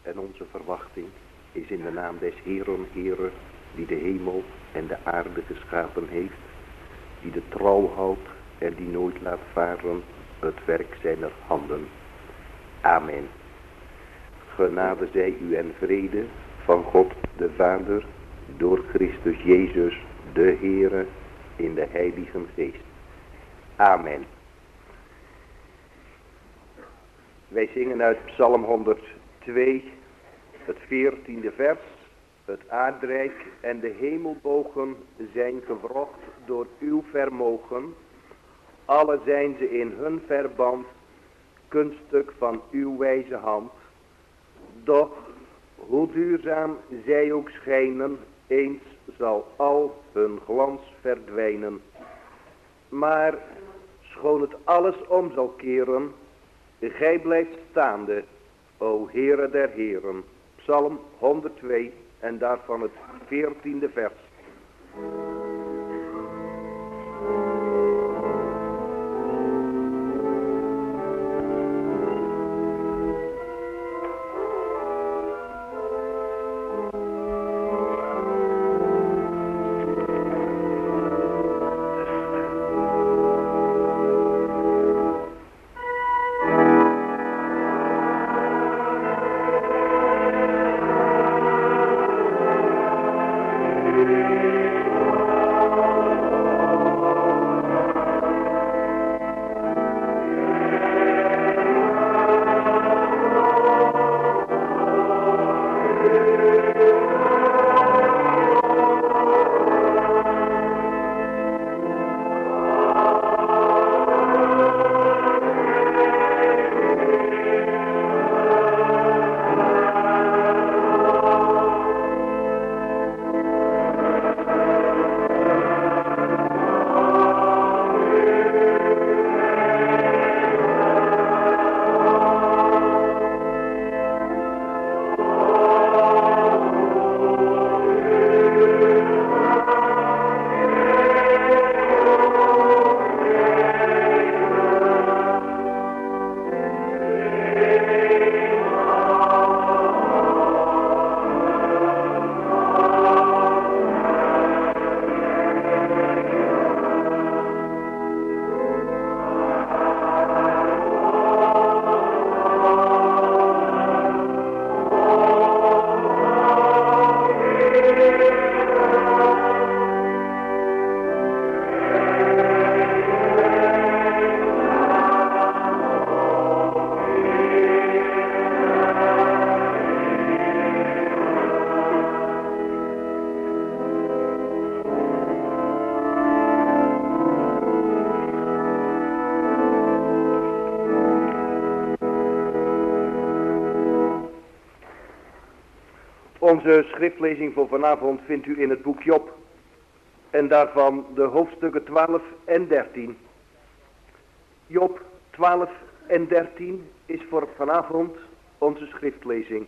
en onze verwachting is in de naam des Heeren, Heere, die de hemel en de aarde geschapen heeft, die de trouw houdt en die nooit laat varen het werk zijner handen. Amen. Genade zij u en vrede van God de Vader, door Christus Jezus de Heere, in de Heilige Geest. Amen. Wij zingen uit Psalm 102, het 14e vers. Het aardrijk en de hemelbogen zijn gewrocht door uw vermogen. Alle zijn ze in hun verband, kunststuk van uw wijze hand. Doch, hoe duurzaam zij ook schijnen, eens zal al hun glans verdwijnen. Maar, schoon het alles om zal keren, gij blijft staande, o Heere der Heren. Psalm 102 en daarvan het 14e vers. Onze schriftlezing voor vanavond vindt u in het boek Job. En daarvan de hoofdstukken 12 en 13. Job 12 en 13 is voor vanavond onze schriftlezing.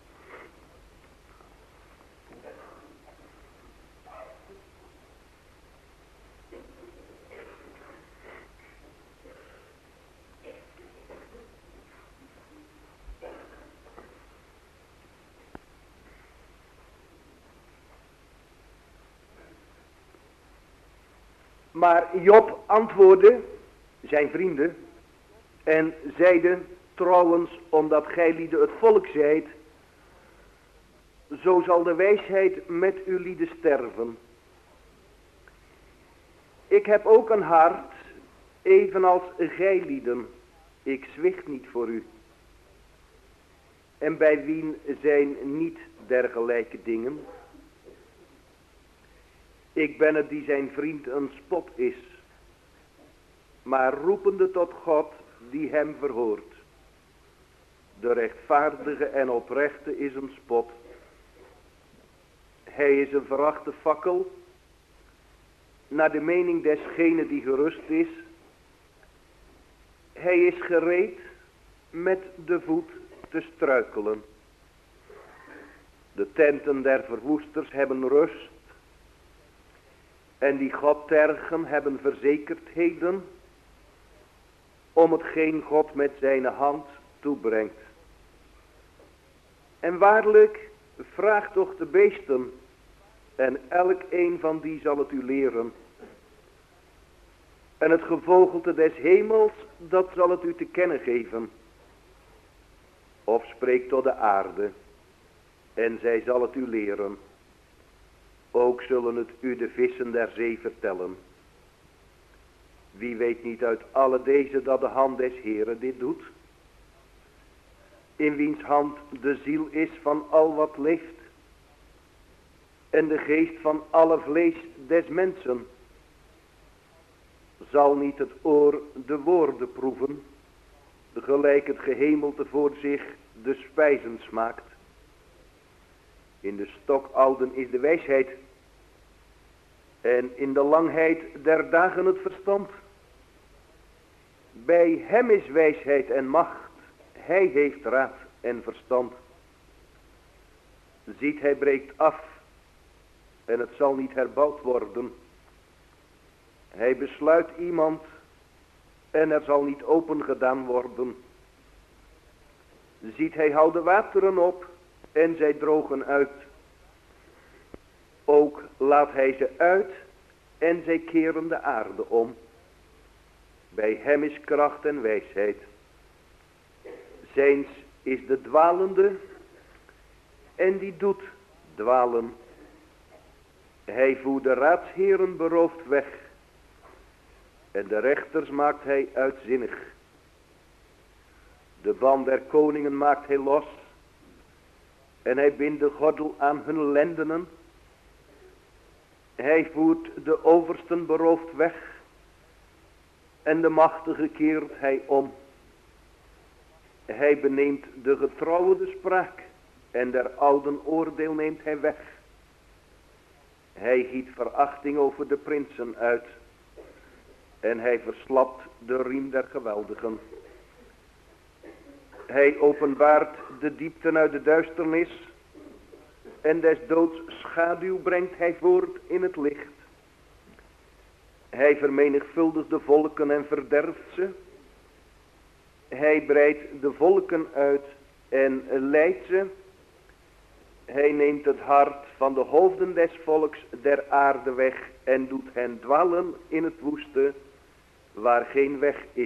Maar Job antwoordde zijn vrienden en zeide: trouwens, omdat gij lieden het volk zijt, zo zal de wijsheid met uw lieden sterven. Ik heb ook een hart, evenals gij lieden, ik zwicht niet voor u. En bij wien zijn niet dergelijke dingen? Ik ben het die zijn vriend een spot is, maar roepende tot God die hem verhoort. De rechtvaardige en oprechte is een spot. Hij is een verachte fakkel, naar de mening desgene die gerust is. Hij is gereed met de voet te struikelen. De tenten der verwoesters hebben rust. En die God tergen hebben verzekerdheden om hetgeen God met zijn hand toebrengt. En waarlijk, vraag toch de beesten, en elk een van die zal het u leren. En het gevogelte des hemels, dat zal het u te kennen geven. Of spreek tot de aarde, en zij zal het u leren. Ook zullen het u de vissen der zee vertellen. Wie weet niet uit alle deze dat de hand des Heeren dit doet? In wiens hand de ziel is van al wat leeft. En de geest van alle vlees des mensen. Zal niet het oor de woorden proeven, gelijk het gehemelte voor zich de spijzen smaakt. In de stokouden is de wijsheid, en in de langheid der dagen het verstand. Bij hem is wijsheid en macht, hij heeft raad en verstand. Ziet, hij breekt af, en het zal niet herbouwd worden. Hij besluit iemand, en er zal niet open gedaan worden. Ziet, hij houdt de wateren op, en zij drogen uit. Ook laat hij ze uit, en zij keren de aarde om. Bij hem is kracht en wijsheid. Zijns is de dwalende, en die doet dwalen. Hij voert de raadsheren beroofd weg, en de rechters maakt hij uitzinnig. De band der koningen maakt hij los, en hij bindt de gordel aan hun lendenen. Hij voert de oversten beroofd weg, en de machtige keert hij om. Hij beneemt de getrouwe de spraak, en der ouden oordeel neemt hij weg. Hij giet verachting over de prinsen uit, en hij verslapt de riem der geweldigen. Hij openbaart de diepten uit de duisternis, en des doods schaduw brengt hij voort in het licht. Hij vermenigvuldigt de volken en verderft ze. Hij breidt de volken uit en leidt ze. Hij neemt het hart van de hoofden des volks der aarde weg en doet hen dwalen in het woeste waar geen weg is.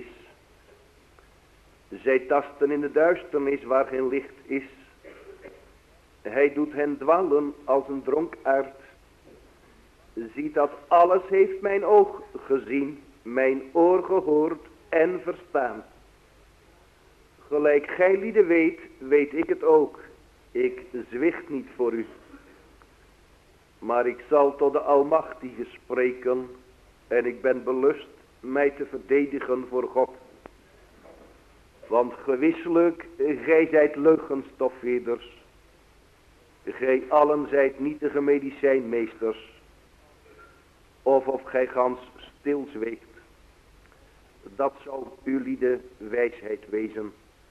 Zij tasten in de duisternis waar geen licht is. Hij doet hen dwalen als een dronkaard. Ziet, dat alles heeft mijn oog gezien, mijn oor gehoord en verstaan. Gelijk gij lieden weet, weet ik het ook. Ik zwicht niet voor u. Maar ik zal tot de Almachtige spreken, en ik ben belust mij te verdedigen voor God. Want gewisselijk, gij zijt leugenstofveders. Gij allen zijt nietige medicijnmeesters. Of gij gans stilzweekt. Dat zou uw lieden wijsheid wezen.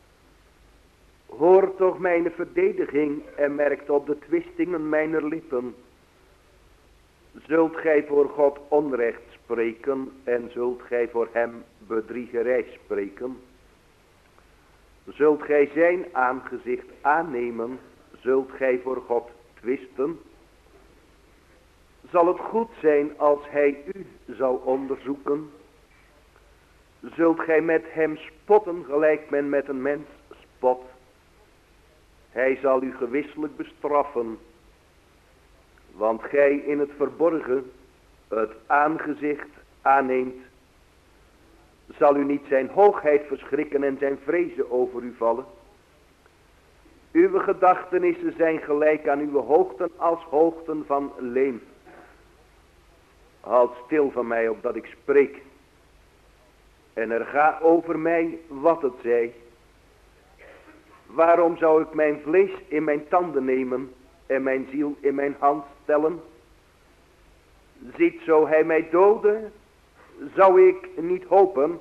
Hoor toch mijn verdediging en merkt op de twistingen mijner lippen. Zult gij voor God onrecht spreken en zult gij voor hem bedriegerij spreken? Zult gij zijn aangezicht aannemen, zult gij voor God twisten? Zal het goed zijn als hij u zal onderzoeken? Zult gij met hem spotten gelijk men met een mens spot? Hij zal u gewisselijk bestraffen, want gij in het verborgen het aangezicht aanneemt. Zal u niet zijn hoogheid verschrikken en zijn vrezen over u vallen? Uw gedachtenissen zijn gelijk aan uw hoogten als hoogten van leem. Houd stil van mij opdat ik spreek. En er ga over mij wat het zij. Waarom zou ik mijn vlees in mijn tanden nemen en mijn ziel in mijn hand stellen? Ziet, zo hij mij doodde, zou ik niet hopen.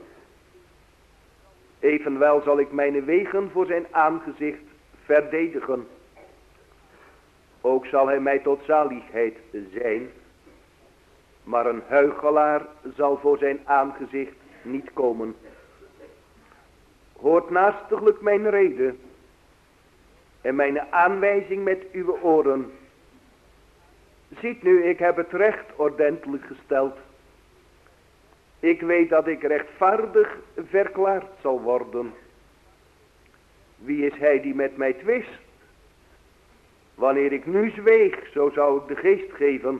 Evenwel zal ik mijn wegen voor zijn aangezicht verdedigen. Ook zal hij mij tot zaligheid zijn. Maar een huichelaar zal voor zijn aangezicht niet komen. Hoort naastiglijk mijn rede. en mijn aanwijzing met uw oren. Ziet nu, ik heb het recht ordentelijk gesteld. Ik weet dat ik rechtvaardig verklaard zal worden. Wie is hij die met mij twist? Wanneer ik nu zweeg, zo zou ik de geest geven.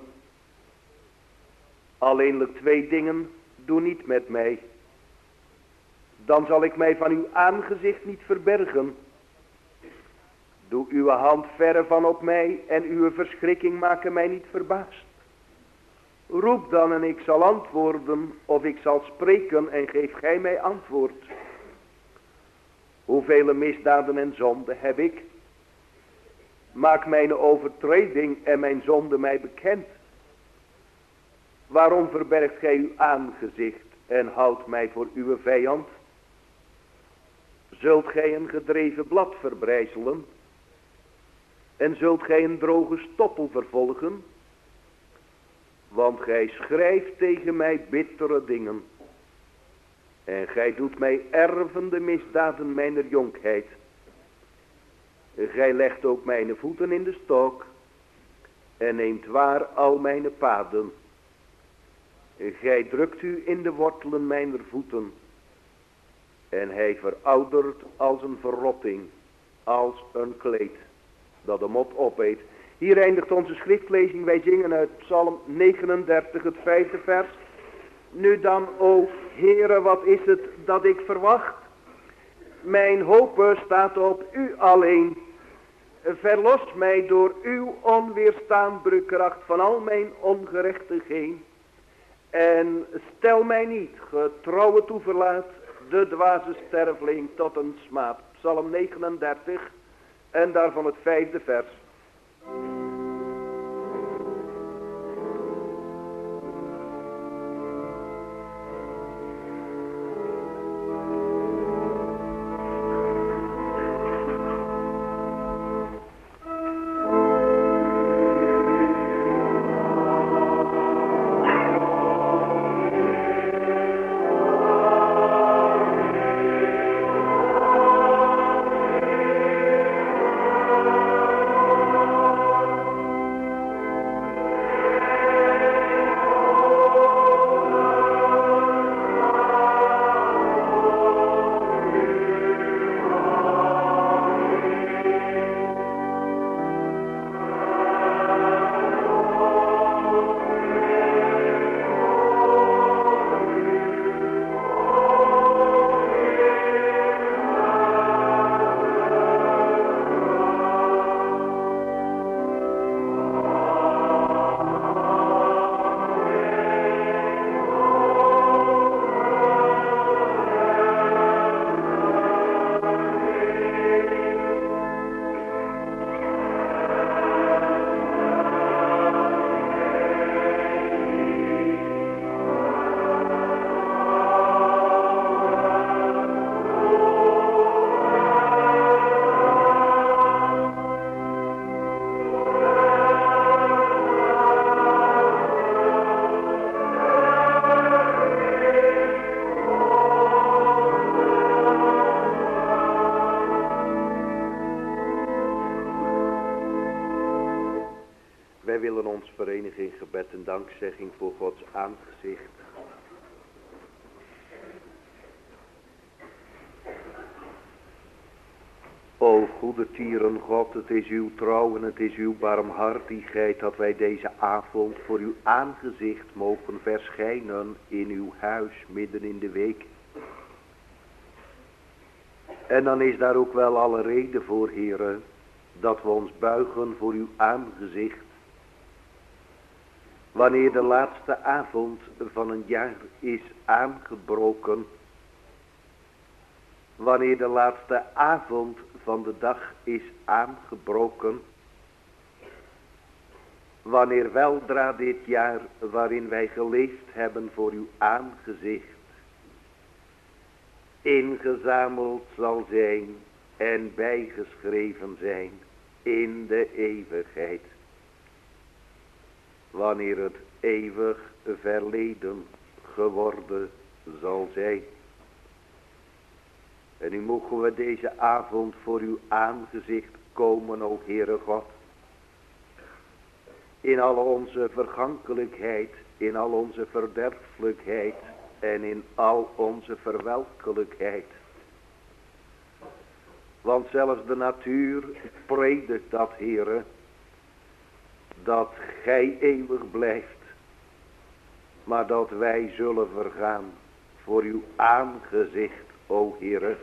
Alleenlijk 2 dingen, doe niet met mij. Dan zal ik mij van uw aangezicht niet verbergen. Doe uw hand verre van op mij en uw verschrikking maken mij niet verbaasd. Roep dan en ik zal antwoorden, of ik zal spreken en geef gij mij antwoord. Hoeveel misdaden en zonden heb ik? Maak mijn overtreding en mijn zonde mij bekend. Waarom verbergt gij uw aangezicht en houdt mij voor uw vijand? Zult gij een gedreven blad verbrijzelen? En zult gij een droge stoppel vervolgen? Want gij schrijft tegen mij bittere dingen. En gij doet mij erven de misdaden mijner jonkheid. Gij legt ook mijn voeten in de stok. En neemt waar al mijn paden. Gij drukt u in de wortelen mijner voeten. En hij veroudert als een verrotting. Als een kleed dat de mot opeet. Hier eindigt onze schriftlezing. Wij zingen uit Psalm 39, het 5e vers. Nu dan, o Heere, wat is het dat ik verwacht? Mijn hoop staat op u alleen. Verlos mij door uw onweerstaanbare kracht van al mijn ongerechtigheden. En stel mij niet, getrouwe toeverlaat, de dwaze sterveling tot een smaad. Psalm 39 en daarvan het 5e vers. Wij willen ons verenigen in gebed en dankzegging voor Gods aangezicht. O goede tieren God, het is uw trouw en het is uw barmhartigheid dat wij deze avond voor uw aangezicht mogen verschijnen in uw huis midden in de week. En dan is daar ook wel alle reden voor, Heere, dat we ons buigen voor uw aangezicht. Wanneer de laatste avond van een jaar is aangebroken. Wanneer de laatste avond van de dag is aangebroken. Wanneer weldra dit jaar waarin wij geleefd hebben voor uw aangezicht ingezameld zal zijn en bijgeschreven zijn in de eeuwigheid. Wanneer het eeuwig verleden geworden zal zijn. En nu mogen we deze avond voor uw aangezicht komen, o Heere God. In al onze vergankelijkheid, in al onze verderfelijkheid en in al onze verwelkelijkheid. Want zelfs de natuur predikt dat, Heere, dat gij eeuwig blijft, maar dat wij zullen vergaan voor uw aangezicht, o Heere.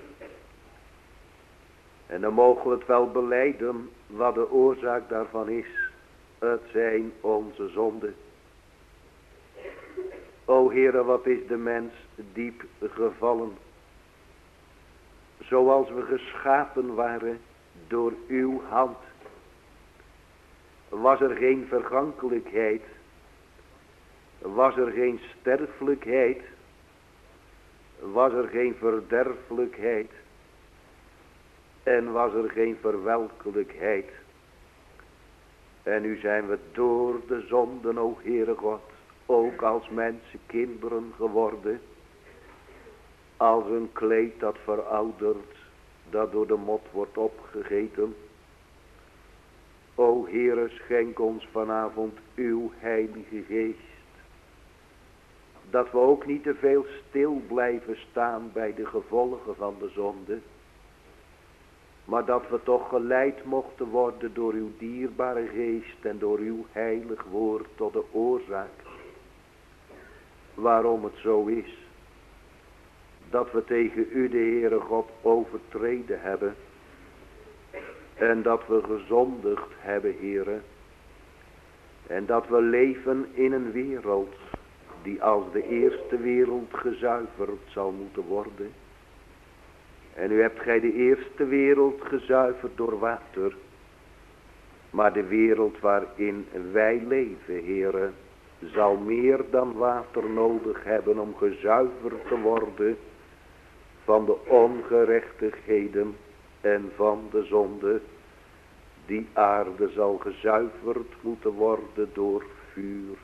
En dan mogen we het wel belijden wat de oorzaak daarvan is. Het zijn onze zonden. O Heere, wat is de mens diep gevallen. Zoals we geschapen waren door uw hand. Was er geen vergankelijkheid. Was er geen sterfelijkheid. Was er geen verderfelijkheid. En was er geen verwelkelijkheid. En nu zijn we door de zonden, o Heere God, ook als mensen kinderen geworden. Als een kleed dat veroudert, dat door de mot wordt opgegeten. O Heere, schenk ons vanavond uw heilige geest. Dat we ook niet te veel stil blijven staan bij de gevolgen van de zonde. Maar dat we toch geleid mochten worden door uw dierbare geest en door uw heilig woord tot de oorzaak. Waarom het zo is. Dat we tegen u, de Heere God, overtreden hebben. En dat we gezondigd hebben, Heere. En dat we leven in een wereld die als de eerste wereld gezuiverd zal moeten worden. En nu hebt gij de eerste wereld gezuiverd door water. Maar de wereld waarin wij leven, Heere, zal meer dan water nodig hebben om gezuiverd te worden van de ongerechtigheden en van de zonde. Die aarde zal gezuiverd moeten worden door vuur.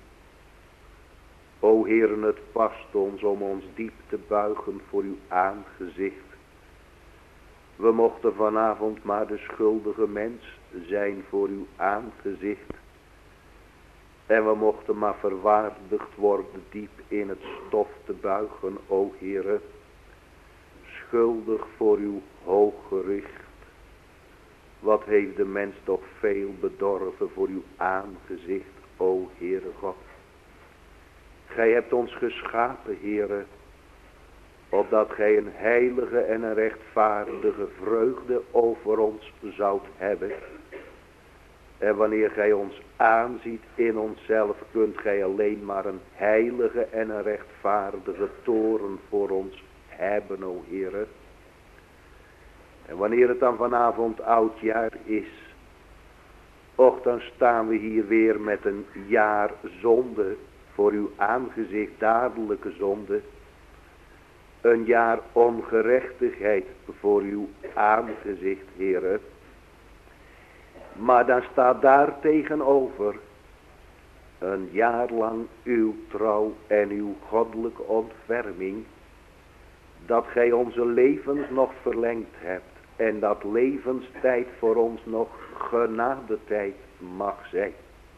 O Heere, het past ons om ons diep te buigen voor uw aangezicht. We mochten vanavond maar de schuldige mens zijn voor uw aangezicht. En we mochten maar verwaardigd worden diep in het stof te buigen, o Heere. Schuldig voor uw hooggericht. Wat heeft de mens toch veel bedorven voor uw aangezicht, o Heere God. Gij hebt ons geschapen, Heere, opdat gij een heilige en een rechtvaardige vreugde over ons zoudt hebben. En wanneer gij ons aanziet in onszelf, kunt gij alleen maar een heilige en een rechtvaardige toorn voor ons hebben, o Heere. En wanneer het dan vanavond oudjaar is, och, dan staan we hier weer met een jaar zonde voor uw aangezicht, dadelijke zonde. Een jaar ongerechtigheid voor uw aangezicht, Heere. Maar dan staat daar tegenover een jaar lang uw trouw en uw goddelijke ontferming. Dat gij onze levens nog verlengd hebt. En dat levenstijd voor ons nog genadetijd mag zijn.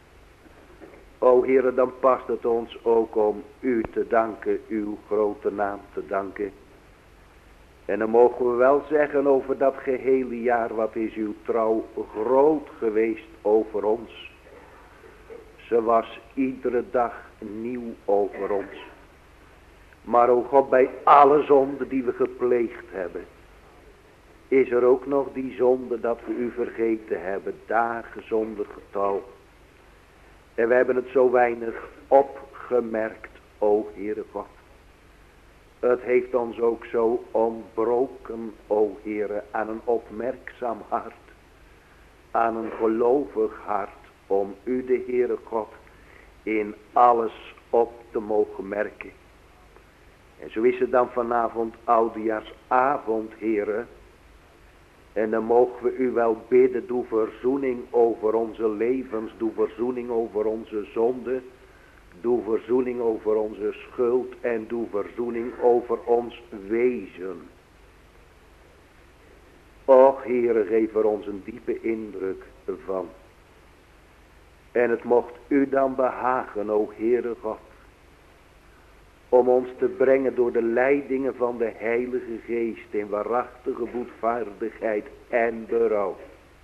O Heere, dan past het ons ook om u te danken, uw grote naam te danken. En dan mogen we wel zeggen over dat gehele jaar, wat is uw trouw groot geweest over ons. Ze was iedere dag nieuw over ons. Maar o God, bij alle zonden die we gepleegd hebben, is er ook nog die zonde dat we u vergeten hebben, dagen zonder getal. En we hebben het zo weinig opgemerkt, o Heere God. Het heeft ons ook zo ontbroken, o Heere, aan een opmerkzaam hart, aan een gelovig hart, om u, de Heere God, in alles op te mogen merken. En zo is het dan vanavond oudejaarsavond, Heere. En dan mogen we u wel bidden, doe verzoening over onze levens, doe verzoening over onze zonde, doe verzoening over onze schuld en doe verzoening over ons wezen. Och Heere, geef er ons een diepe indruk van. En het mocht u dan behagen, o Heere God, om ons te brengen door de leidingen van de Heilige Geest in waarachtige boetvaardigheid en berouw.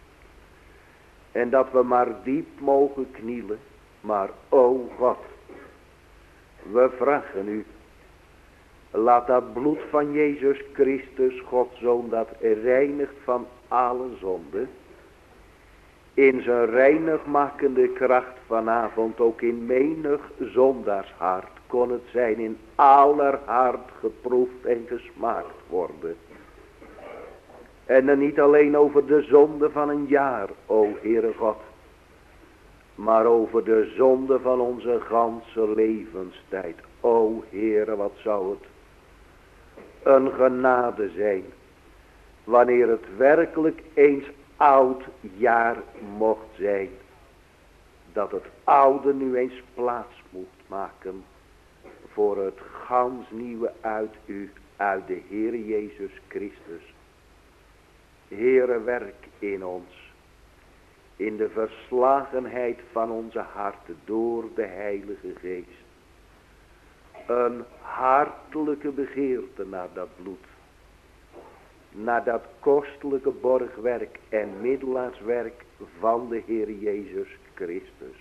En dat we maar diep mogen knielen, maar o God, we vragen u, laat dat bloed van Jezus Christus, Gods Zoon, dat reinigt van alle zonde, in zijn reinigmakende kracht vanavond ook in menig zondaarshart kon het zijn in aller hart geproefd en gesmaakt worden. En dan niet alleen over de zonde van een jaar, o Heere God, maar over de zonde van onze ganse levenstijd. O Heere, wat zou het een genade zijn, wanneer het werkelijk eens oud jaar mocht zijn, dat het oude nu eens plaats mocht maken voor het gans nieuwe uit u, uit de Heere Jezus Christus. Heere, werk in ons, in de verslagenheid van onze harten door de Heilige Geest. Een hartelijke begeerte naar dat bloed, naar dat kostelijke borgwerk en middelaarswerk van de Heer Jezus Christus.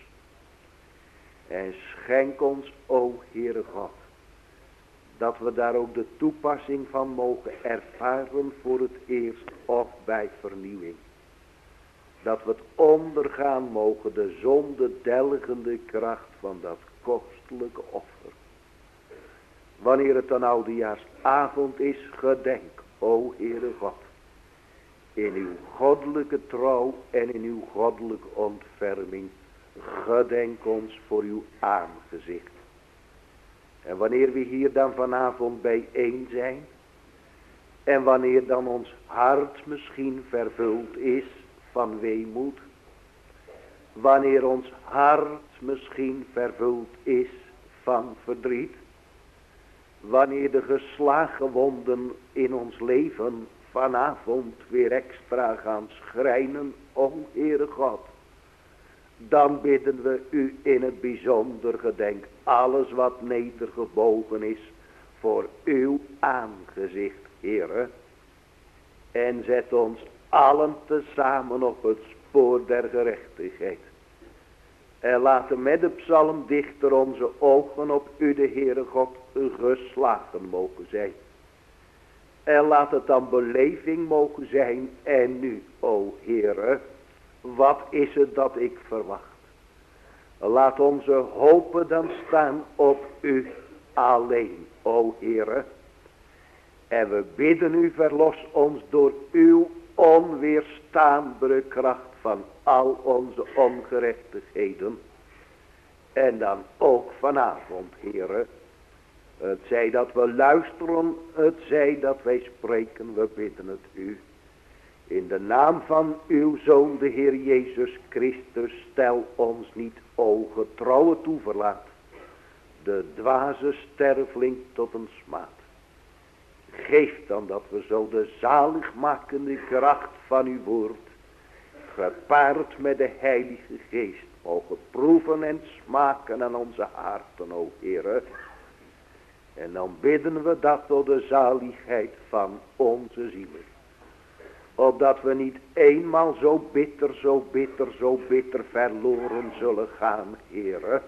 En schenk ons, o Heere God, dat we daar ook de toepassing van mogen ervaren voor het eerst of bij vernieuwing. Dat we het ondergaan mogen, de zondedelgende kracht van dat kostelijke offer. Wanneer het dan oudejaarsavond is, gedenk, o Heere God, in uw goddelijke trouw en in uw goddelijke ontferming, gedenk ons voor uw aangezicht. En wanneer we hier dan vanavond bijeen zijn, en wanneer dan ons hart misschien vervuld is van weemoed, wanneer ons hart misschien vervuld is van verdriet, wanneer de geslagen wonden in ons leven vanavond weer extra gaan schrijnen, o Heere God, dan bidden we u in het bijzonder, gedenk alles wat nedergebogen is voor uw aangezicht, Heere. En zet ons allen tezamen op het spoor der gerechtigheid. En laten met de psalmdichter onze ogen op u, de Heere God, geslagen mogen zijn. En laat het dan beleving mogen zijn. En nu, o Heere, wat is het dat ik verwacht? Laat onze hopen dan staan op u alleen, o Heere. En we bidden u, verlos ons door uw onweerstaanbare kracht van al onze ongerechtigheden. En dan ook vanavond, Heere, het zij dat we luisteren, het zij dat wij spreken, we bidden het u. In de naam van uw Zoon, de Heer Jezus Christus, stel ons niet, o getrouwe toeverlaat, de dwaze sterveling tot een smaad. Geef dan dat we zo de zaligmakende kracht van uw woord, gepaard met de Heilige Geest, mogen proeven en smaken aan onze harten, o Heere. En dan bidden we dat tot de zaligheid van onze zielen. Opdat we niet eenmaal zo bitter verloren zullen gaan, Heere.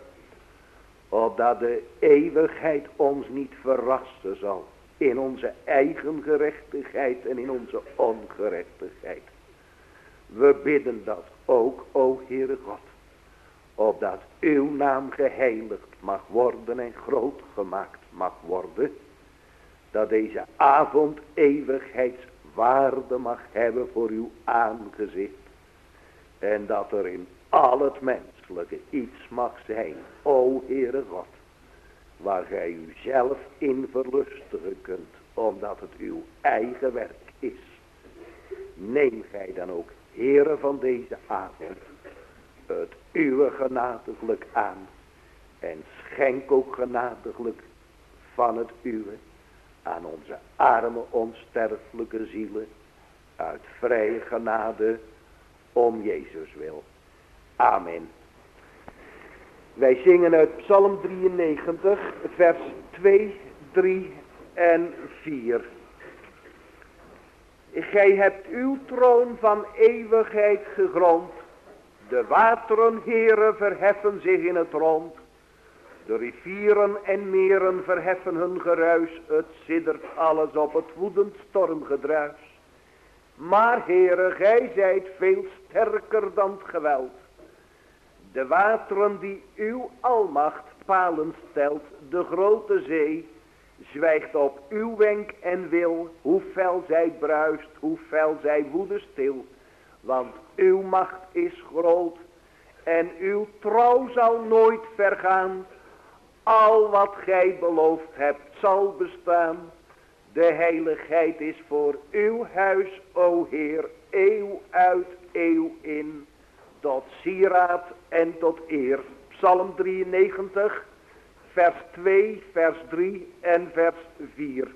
Opdat de eeuwigheid ons niet verrassen zal in onze eigen gerechtigheid en in onze ongerechtigheid. We bidden dat ook, o Heere God, opdat uw naam geheiligd mag worden en groot gemaakt mag worden, dat deze avond eeuwigheidswaarde mag hebben voor uw aangezicht, en dat er in al het menselijke iets mag zijn, o Heere God, waar gij u zelf in verlustigen kunt, omdat het uw eigen werk is. Neem gij dan ook, Heere, van deze avond het uwe genadiglijk aan, en schenk ook genadiglijk van het uwe aan onze arme onsterfelijke zielen, uit vrije genade om Jezus wil. Amen. Wij zingen uit Psalm 93, vers 2, 3 en 4. Gij hebt uw troon van eeuwigheid gegrond. De wateren, Heere, verheffen zich in het rond. De rivieren en meren verheffen hun geruis. Het siddert alles op het woedend stormgedruis. Maar, Heere, gij zijt veel sterker dan het geweld. De wateren die uw almacht palen stelt, de grote zee, zwijgt op uw wenk en wil, hoe fel zij bruist, hoe fel zij woede stil. Want uw macht is groot en uw trouw zal nooit vergaan. Al wat gij beloofd hebt zal bestaan. De heiligheid is voor uw huis, o Heer, eeuw uit eeuw in. Tot sieraad en tot eer. Psalm 93, vers 2, vers 3 en vers 4.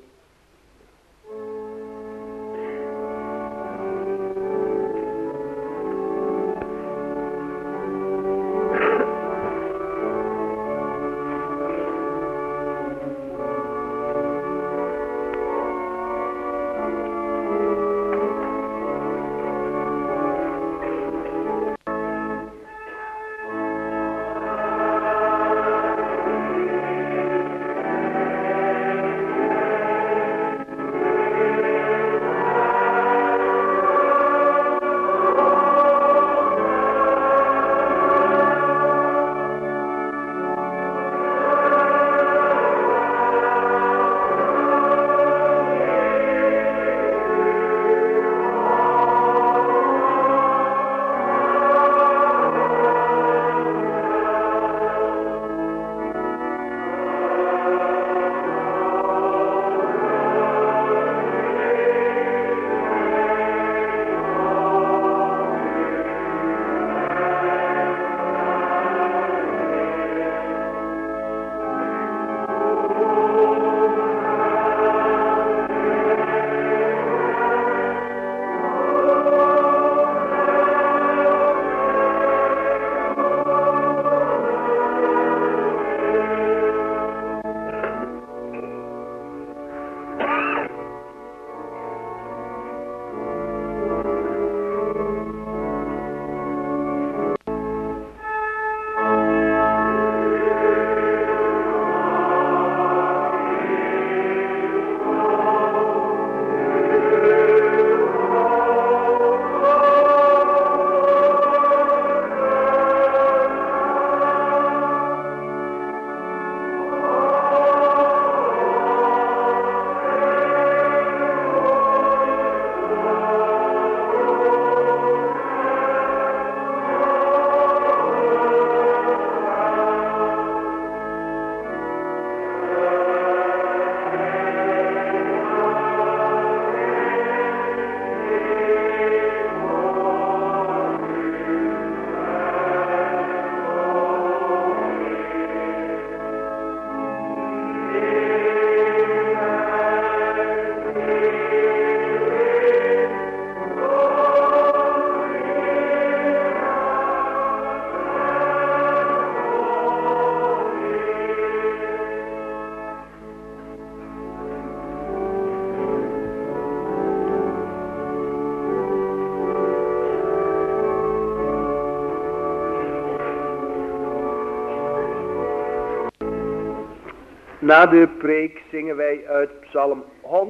Na de preek zingen wij uit Psalm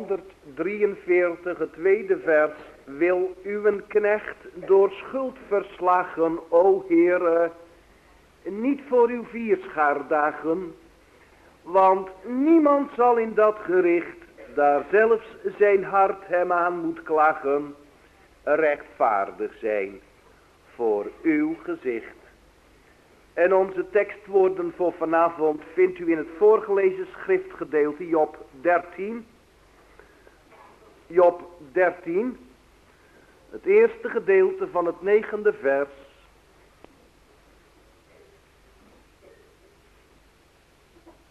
143, het tweede vers. Wil uw knecht door schuld verslagen, o Heere, niet voor uw vierschaardagen, want niemand zal in dat gericht, daar zelfs zijn hart hem aan moet klagen, rechtvaardig zijn voor uw gezicht. En onze tekstwoorden voor vanavond vindt u in het voorgelezen schriftgedeelte Job 13. Job 13, het eerste gedeelte van het 9e vers.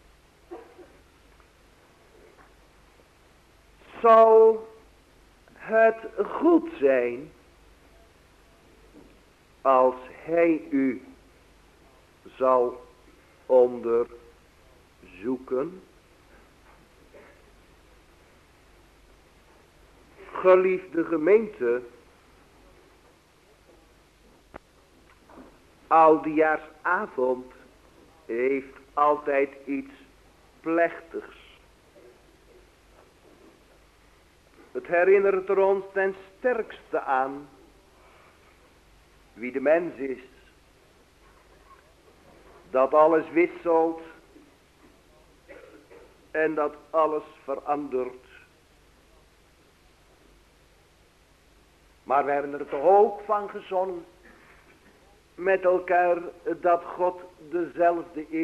Zal het goed zijn als hij u zal onderzoeken. Geliefde gemeente, oudejaarsavond heeft altijd iets plechtigs. Het herinnert er ons ten sterkste aan wie de mens is. Dat alles wisselt en dat alles verandert. Maar we hebben er toch ook van gezongen met elkaar dat God dezelfde is.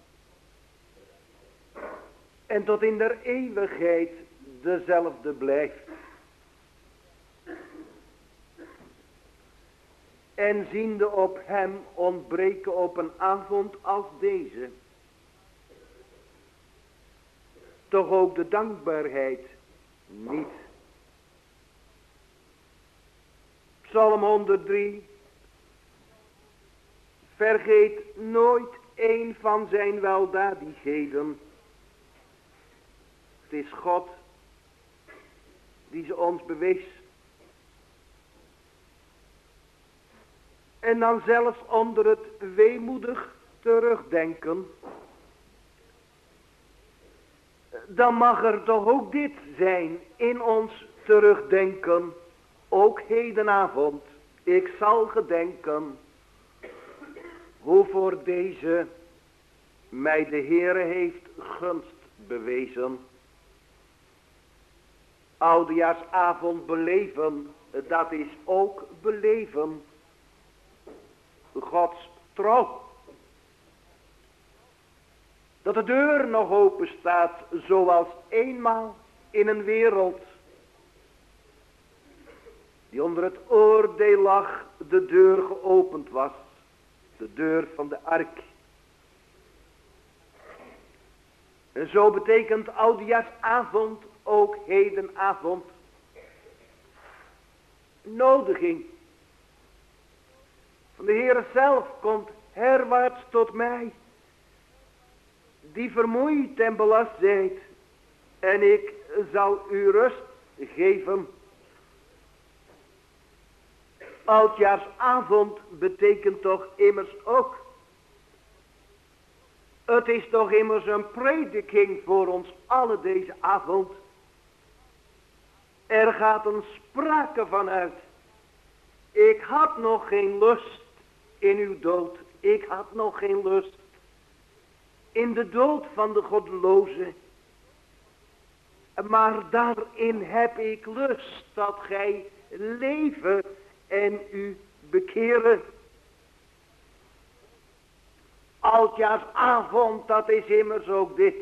En tot in der eeuwigheid dezelfde blijft. En ziende op hem ontbreken op een avond als deze, toch ook de dankbaarheid niet. Psalm 103. Vergeet nooit een van zijn weldadigheden. Het is God die ze ons bewees. En dan zelfs onder het weemoedig terugdenken, dan mag er toch ook dit zijn in ons terugdenken. Ook hedenavond, ik zal gedenken hoe voor deze mij de Heere heeft gunst bewezen. Oudejaarsavond beleven, dat is ook beleven Gods trouw. Dat de deur nog open staat, zoals eenmaal in een wereld die onder het oordeel lag, de deur geopend was. De deur van de ark. En zo betekent oudejaarsavond ook hedenavond nodiging. Van de Heere zelf komt herwaarts tot mij, die vermoeid en belast zijt, en ik zal u rust geven. Oudjaarsavond betekent toch immers ook, het is toch immers een prediking voor ons alle deze avond. Er gaat een sprake van uit. Ik had nog geen lust in uw dood. Ik had nog geen lust in de dood van de goddeloze. Maar daarin heb ik lust dat gij leven en u bekeren. Oudjaarsavond, dat is immers ook dit.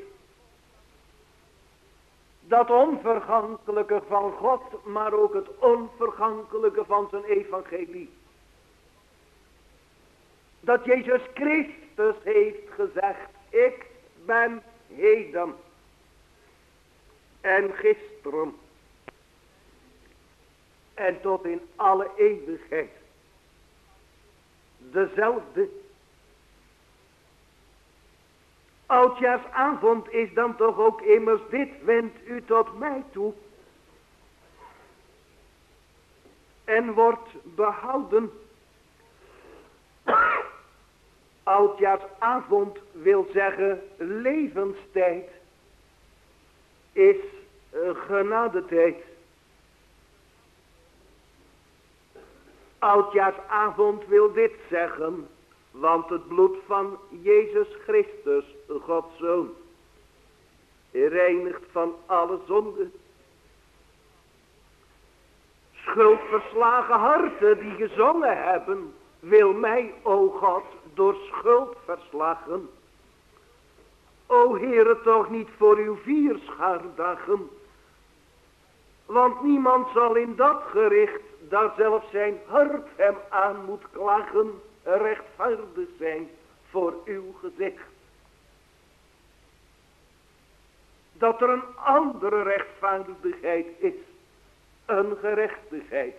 Dat onvergankelijke van God, maar ook het onvergankelijke van zijn evangelie. Dat Jezus Christus heeft gezegd, ik ben heden en gisteren en tot in alle eeuwigheid dezelfde. Oudjaarsavond is dan toch ook immers dit, wendt u tot mij toe en wordt behouden. Oudjaarsavond wil zeggen levenstijd, is genadetijd. Oudjaarsavond wil dit zeggen, want het bloed van Jezus Christus, Gods Zoon, reinigt van alle zonde. Schuldverslagen harten die gezongen hebben, wil mij, o God, door schuld verslagen. O Heere, toch niet voor uw vierschaardagen, want niemand zal in dat gericht, daar zelfs zijn hart hem aan moet klagen, rechtvaardig zijn voor uw gezicht. Dat er een andere rechtvaardigheid is, een gerechtigheid.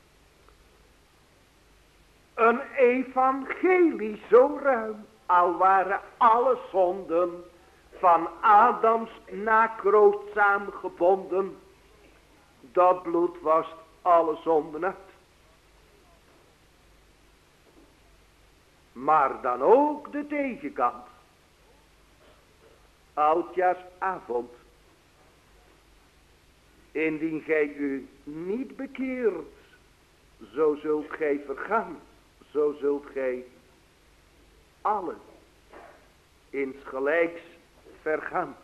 Een evangelie zo ruim, al waren alle zonden van Adams nakroot samengebonden. Dat bloed wast alle zonden uit. Maar dan ook de tegenkant. Oudjaarsavond. Indien gij u niet bekeert, zo zult gij vergaan. Zo zult gij allen insgelijks vergaan.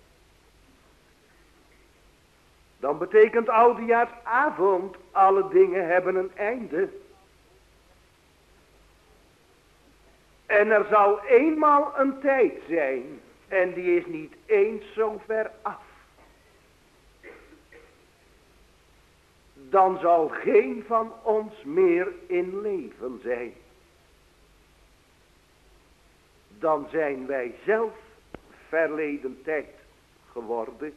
Dan betekent oudejaarsavond, alle dingen hebben een einde. En er zal eenmaal een tijd zijn, en die is niet eens zo ver af. Dan zal geen van ons meer in leven zijn. Dan zijn wij zelf verleden tijd geworden.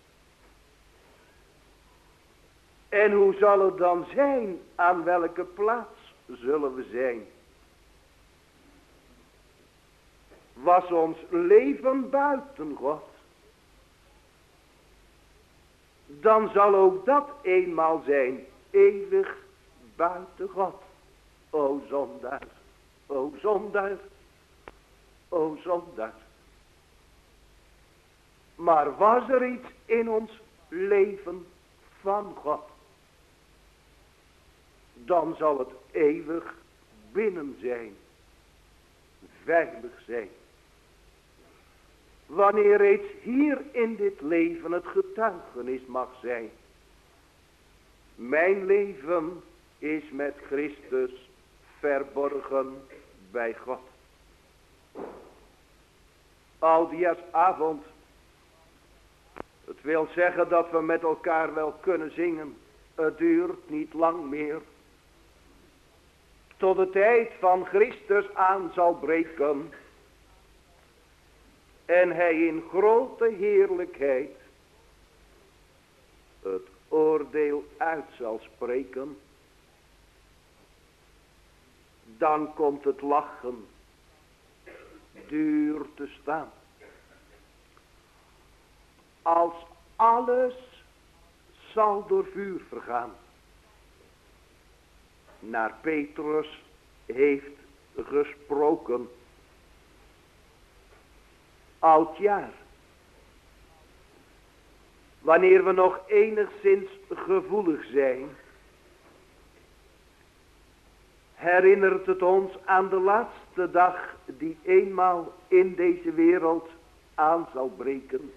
En hoe zal het dan zijn? Aan welke plaats zullen we zijn? Was ons leven buiten God? Dan zal ook dat eenmaal zijn, eeuwig buiten God. O zondaar, o zondaar, o zondaar. Maar was er iets in ons leven van God? Dan zal het eeuwig binnen zijn, veilig zijn. Wanneer reeds hier in dit leven het getuigenis mag zijn. Mijn leven is met Christus verborgen bij God. Oudejaarsavond. Het wil zeggen dat we met elkaar wel kunnen zingen. Het duurt niet lang meer. Tot de tijd van Christus aan zal breken. En hij in grote heerlijkheid het oordeel uit zal spreken. Dan komt het lachen duur te staan. Als alles zal door vuur vergaan. Naar Petrus heeft gesproken. Oudjaar. Wanneer we nog enigszins gevoelig zijn, herinnert het ons aan de laatste dag die eenmaal in deze wereld aan zal breken.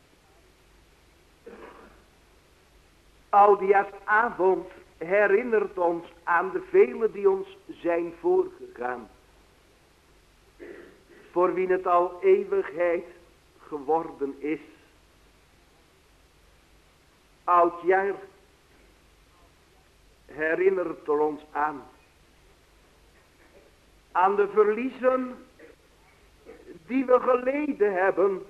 Oudejaarsavond herinnert ons aan de velen die ons zijn voorgegaan. Voor wie het al eeuwigheid geworden is. Oudjaar herinnert er ons aan. Aan de verliezen die we geleden hebben.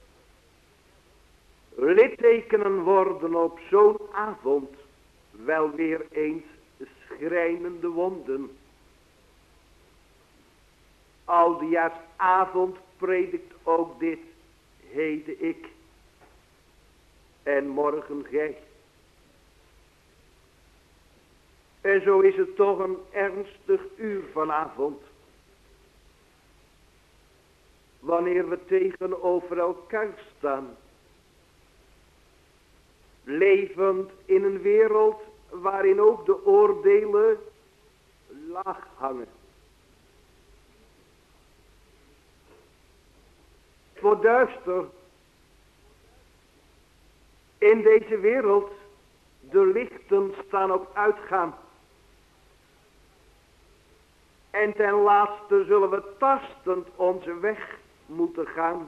Littekenen worden op zo'n avond wel weer eens schrijnende wonden. Oudejaarsavond predikt ook dit. Heden ik en morgen gij. En zo is het toch een ernstig uur vanavond. Wanneer we tegenover elkaar staan. Levend in een wereld waarin ook de oordelen laag hangen. Het wordt duister. In deze wereld, de lichten staan op uitgaan. En ten laatste zullen we tastend onze weg moeten gaan.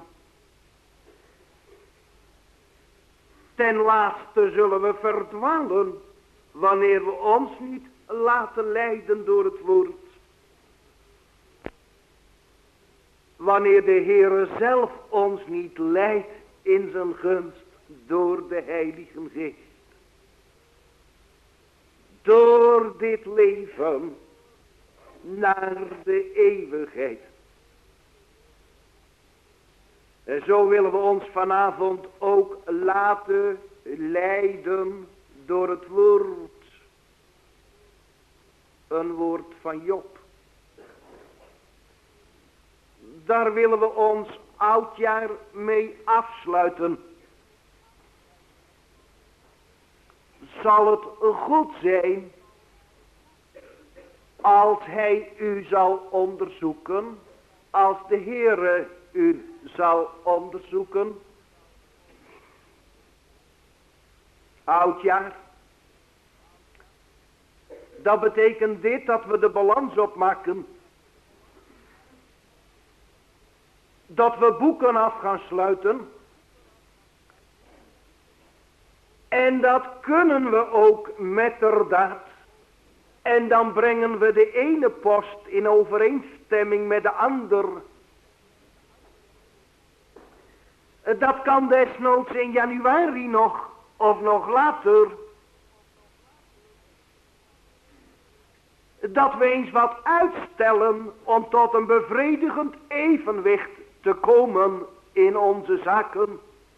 Ten laatste zullen we verdwalen wanneer we ons niet laten leiden door het woord. Wanneer de Heere zelf ons niet leidt in zijn gunst door de Heilige Geest. door dit leven naar de eeuwigheid. En zo willen we ons vanavond ook laten leiden door het woord. Een woord van Job. Daar willen we ons oudjaar mee afsluiten. Zal het goed zijn als hij u zal onderzoeken, als de Heere u zal onderzoeken? Oudjaar. Dat betekent dit, dat we de balans opmaken. Dat we boeken af gaan sluiten. En dat kunnen we ook metterdaad. En dan brengen we de ene post in overeenstemming met de ander. Dat kan desnoods in januari nog, of nog later. Dat we eens wat uitstellen om tot een bevredigend evenwicht te komen in onze zaken.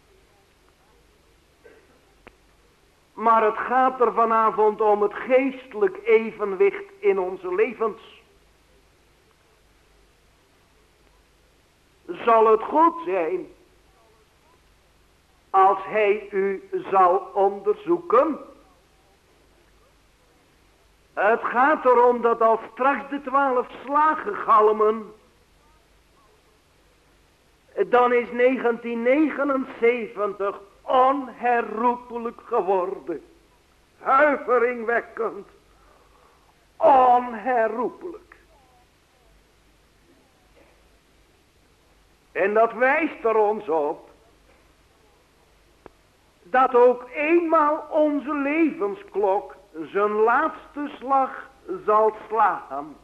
Maar het gaat er vanavond om het geestelijk evenwicht in onze levens. Zal het goed zijn als hij u zal onderzoeken? Het gaat erom dat als straks de 12 slagen galmen, dan is 1979 onherroepelijk geworden. Huiveringwekkend. Onherroepelijk. En dat wijst er ons op dat ook eenmaal onze levensklok zijn laatste slag zal slaan.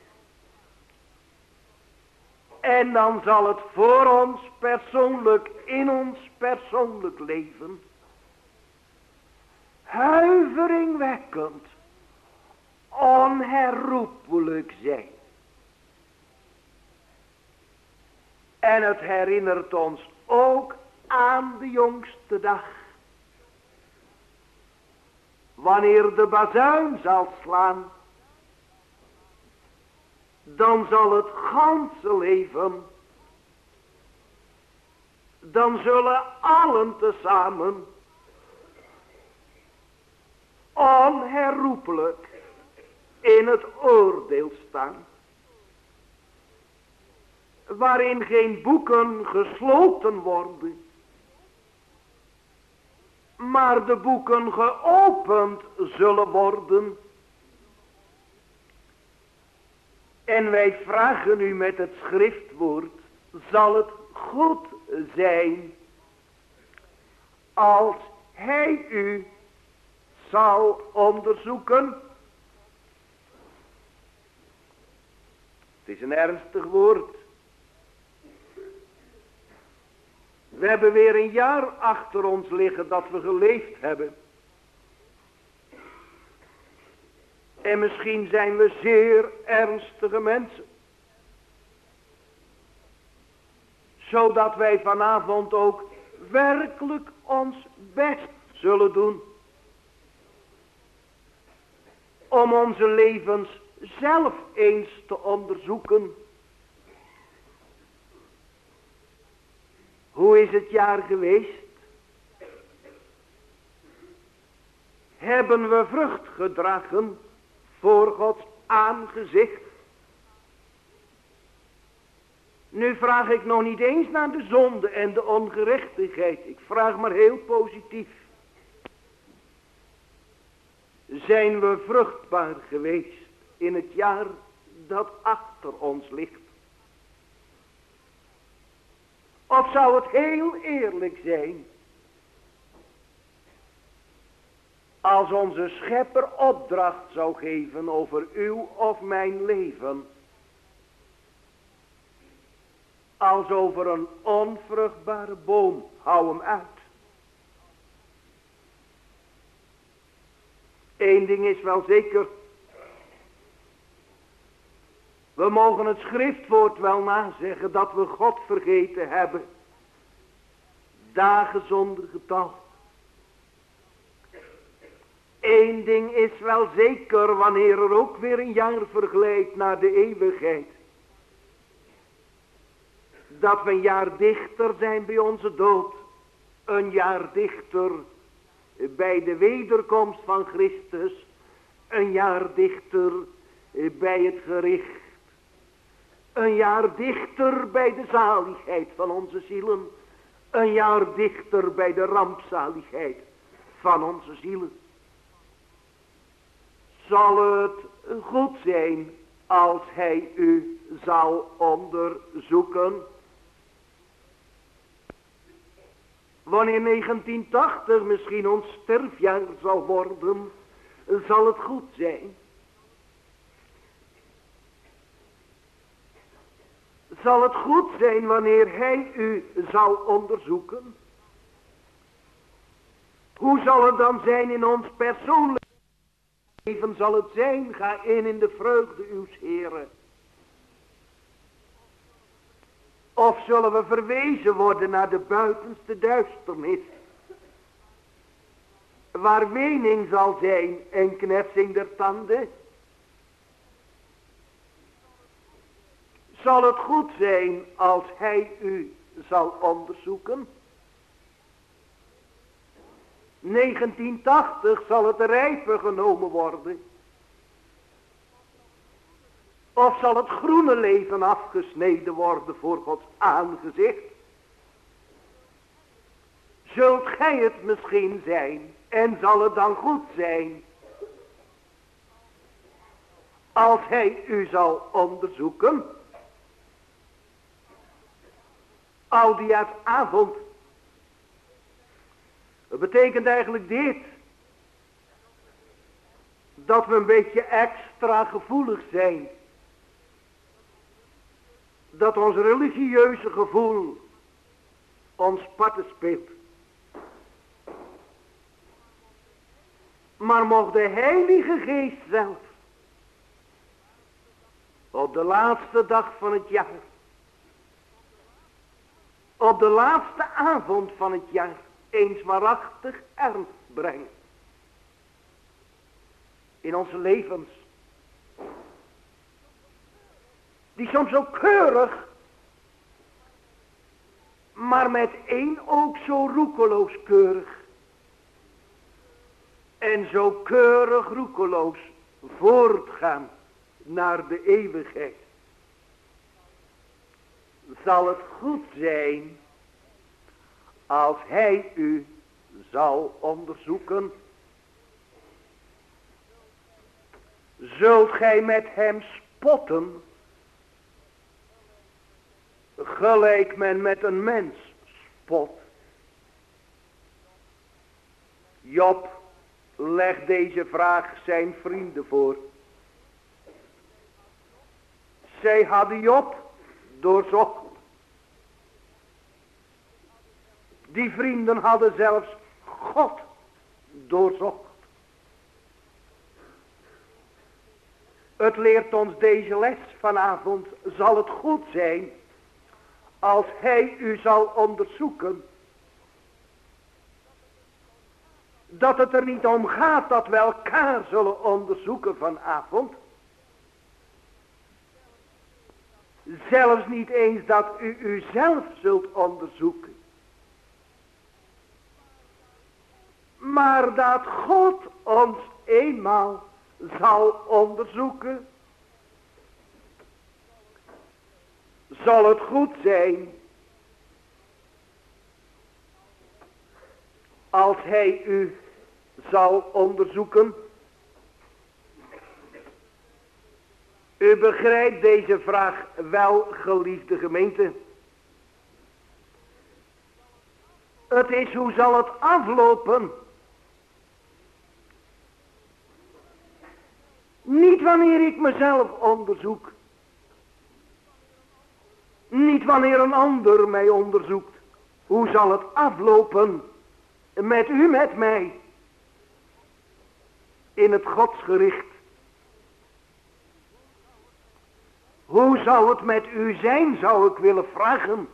En dan zal het voor ons persoonlijk, in ons persoonlijk leven, huiveringwekkend, onherroepelijk zijn. En het herinnert ons ook aan de jongste dag. Wanneer de bazuin zal slaan, dan zal het ganse leven, dan zullen allen tezamen onherroepelijk in het oordeel staan, waarin geen boeken gesloten worden, maar de boeken geopend zullen worden. En wij vragen u met het schriftwoord, zal het goed zijn als hij u zal onderzoeken? Het is een ernstig woord. We hebben weer een jaar achter ons liggen dat we geleefd hebben. En misschien zijn we zeer ernstige mensen. Zodat wij vanavond ook werkelijk ons best zullen doen. Om onze levens zelf eens te onderzoeken. Hoe is het jaar geweest? Hebben we vrucht gedragen voor Gods aangezicht? Nu vraag ik nog niet eens naar de zonde en de ongerechtigheid. Ik vraag maar heel positief. Zijn we vruchtbaar geweest in het jaar dat achter ons ligt? Of zou het heel eerlijk zijn als onze schepper opdracht zou geven over uw of mijn leven, als over een onvruchtbare boom, hou hem uit. Eén ding is wel zeker. We mogen het schriftwoord wel nazeggen dat we God vergeten hebben. Dagen zonder getal. Eén ding is wel zeker, wanneer er ook weer een jaar verglijdt naar de eeuwigheid. Dat we een jaar dichter zijn bij onze dood. Een jaar dichter bij de wederkomst van Christus. Een jaar dichter bij het gericht. Een jaar dichter bij de zaligheid van onze zielen. Een jaar dichter bij de rampzaligheid van onze zielen. Zal het goed zijn als hij u zal onderzoeken? Wanneer 1980 misschien ons sterfjaar zal worden, zal het goed zijn. Zal het goed zijn wanneer hij u zal onderzoeken? Hoe zal het dan zijn in ons persoonlijk leven? Zal het zijn, ga in de vreugde uws Heren. Of zullen we verwezen worden naar de buitenste duisternis, waar wening zal zijn en knetsing der tanden? Zal het goed zijn als hij u zal onderzoeken? 1980 zal het rijpe genomen worden. Of zal het groene leven afgesneden worden voor Gods aangezicht? Zult gij het misschien zijn en zal het dan goed zijn als hij u zal onderzoeken? Oudejaarsavond. Dat betekent eigenlijk dit. Dat we een beetje extra gevoelig zijn. Dat ons religieuze gevoel ons parten speelt. Maar mocht de Heilige Geest zelf op de laatste dag van het jaar, op de laatste avond van het jaar, eens waarachtig ernst brengen in onze levens, die soms zo keurig, maar met één ook zo roekeloos keurig en zo keurig roekeloos voortgaan naar de eeuwigheid. Zal het goed zijn als hij u zal onderzoeken? Zult gij met hem spotten, gelijk men met een mens spot? Job legt deze vraag zijn vrienden voor. Zij hadden Job doorzocht. Die vrienden hadden zelfs God doorzocht. Het leert ons deze les vanavond. Zal het goed zijn als hij u zal onderzoeken, dat het er niet om gaat dat we elkaar zullen onderzoeken vanavond. Zelfs niet eens dat u uzelf zult onderzoeken. Maar dat God ons eenmaal zal onderzoeken. Zal het goed zijn als hij u zal onderzoeken? U begrijpt deze vraag wel, geliefde gemeente. Het is, hoe zal het aflopen? Niet wanneer ik mezelf onderzoek. Niet wanneer een ander mij onderzoekt. Hoe zal het aflopen met u, met mij? in het godsgericht. Hoe zou het met u zijn, zou ik willen vragen.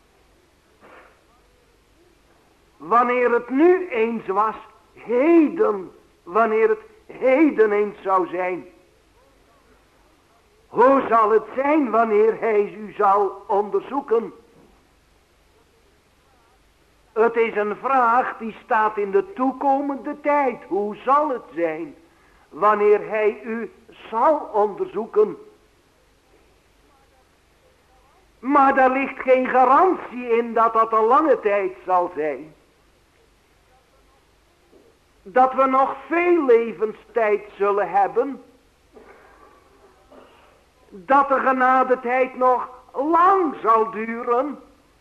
Wanneer het nu eens was, heden, wanneer het heden eens zou zijn. Hoe zal het zijn wanneer hij u zal onderzoeken? Het is een vraag die staat in de toekomende tijd. Hoe zal het zijn wanneer hij u zal onderzoeken? Maar daar ligt geen garantie in dat dat een lange tijd zal zijn. Dat we nog veel levenstijd zullen hebben. Dat de genadetijd nog lang zal duren.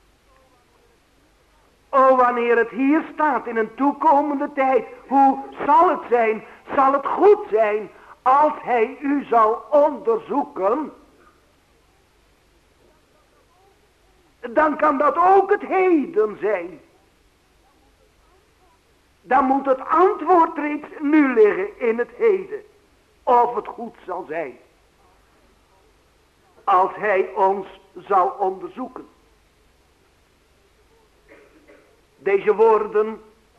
O, wanneer het hier staat in een toekomende tijd. Hoe zal het zijn? Zal het goed zijn als hij u zal onderzoeken? Dan kan dat ook het heden zijn. Dan moet het antwoord reeds nu liggen in het heden. Of het goed zal zijn. Als hij ons zal onderzoeken. Deze woorden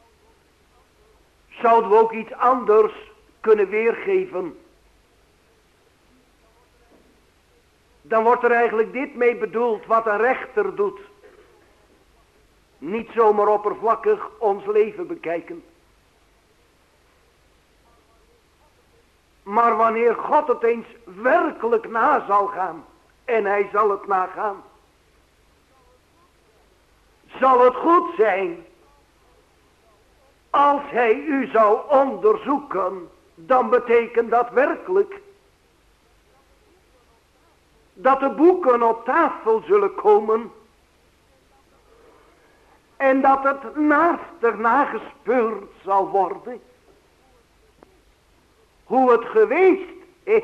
zouden we ook iets anders kunnen weergeven. Dan wordt er eigenlijk dit mee bedoeld wat een rechter doet. Niet zomaar oppervlakkig ons leven bekijken. Maar wanneer God het eens werkelijk na zal gaan. En hij zal het nagaan. Zal het goed zijn. Als hij u zou onderzoeken. Dan betekent dat werkelijk. Dat de boeken op tafel zullen komen. En dat het naast gespeurd zal worden. Hoe het geweest is.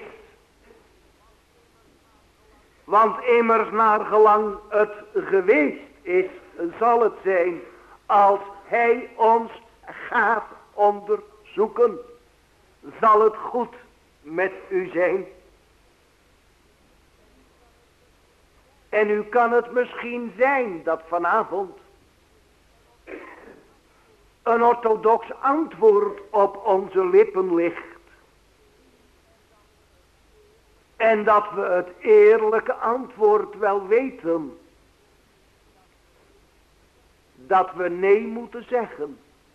Want immers naar gelang het geweest is, zal het zijn als hij ons gaat onderzoeken. Zal het goed met u zijn. En u kan het misschien zijn dat vanavond een orthodox antwoord op onze lippen ligt. En dat we het eerlijke antwoord wel weten. Dat we nee moeten zeggen.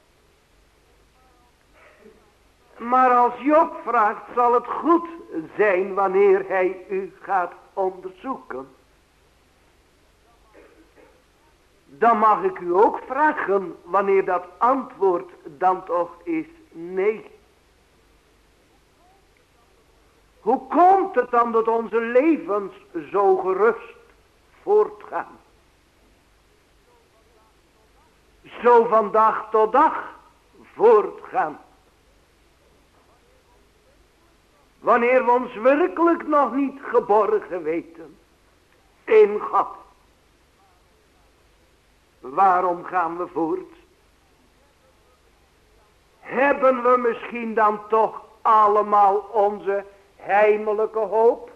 Maar als Job vraagt, zal het goed zijn wanneer hij u gaat onderzoeken. Dan mag ik u ook vragen wanneer dat antwoord dan toch is nee. Hoe komt het dan dat onze levens zo gerust voortgaan? Zo van dag tot dag voortgaan. Wanneer we ons werkelijk nog niet geborgen weten in God. Waarom gaan we voort? Hebben we misschien dan toch allemaal onze heimelijke hoop?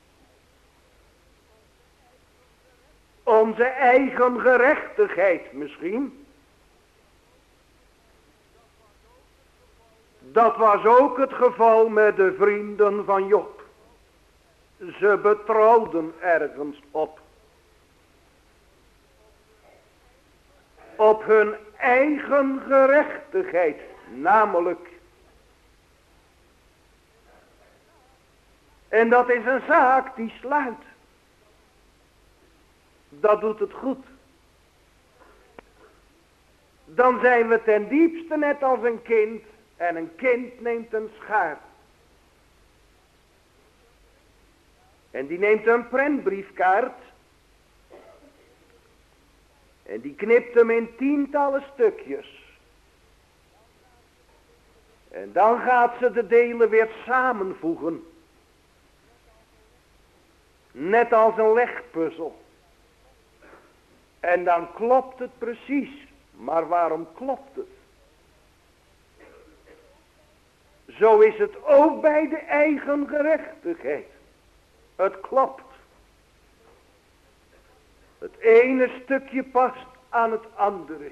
Onze eigen gerechtigheid misschien? Dat was ook het geval met de vrienden van Job. Ze betrouwden ergens op. Op hun eigen gerechtigheid, namelijk. En dat is een zaak die sluit. Dat doet het goed. Dan zijn we ten diepste net als een kind. En een kind neemt een schaar. En die neemt een prentbriefkaart. En die knipt hem in tientallen stukjes. En dan gaat ze de delen weer samenvoegen. Net als een legpuzzel. En dan klopt het precies. Maar waarom klopt het? Zo is het ook bij de eigen gerechtigheid. Het klopt. Het ene stukje past aan het andere.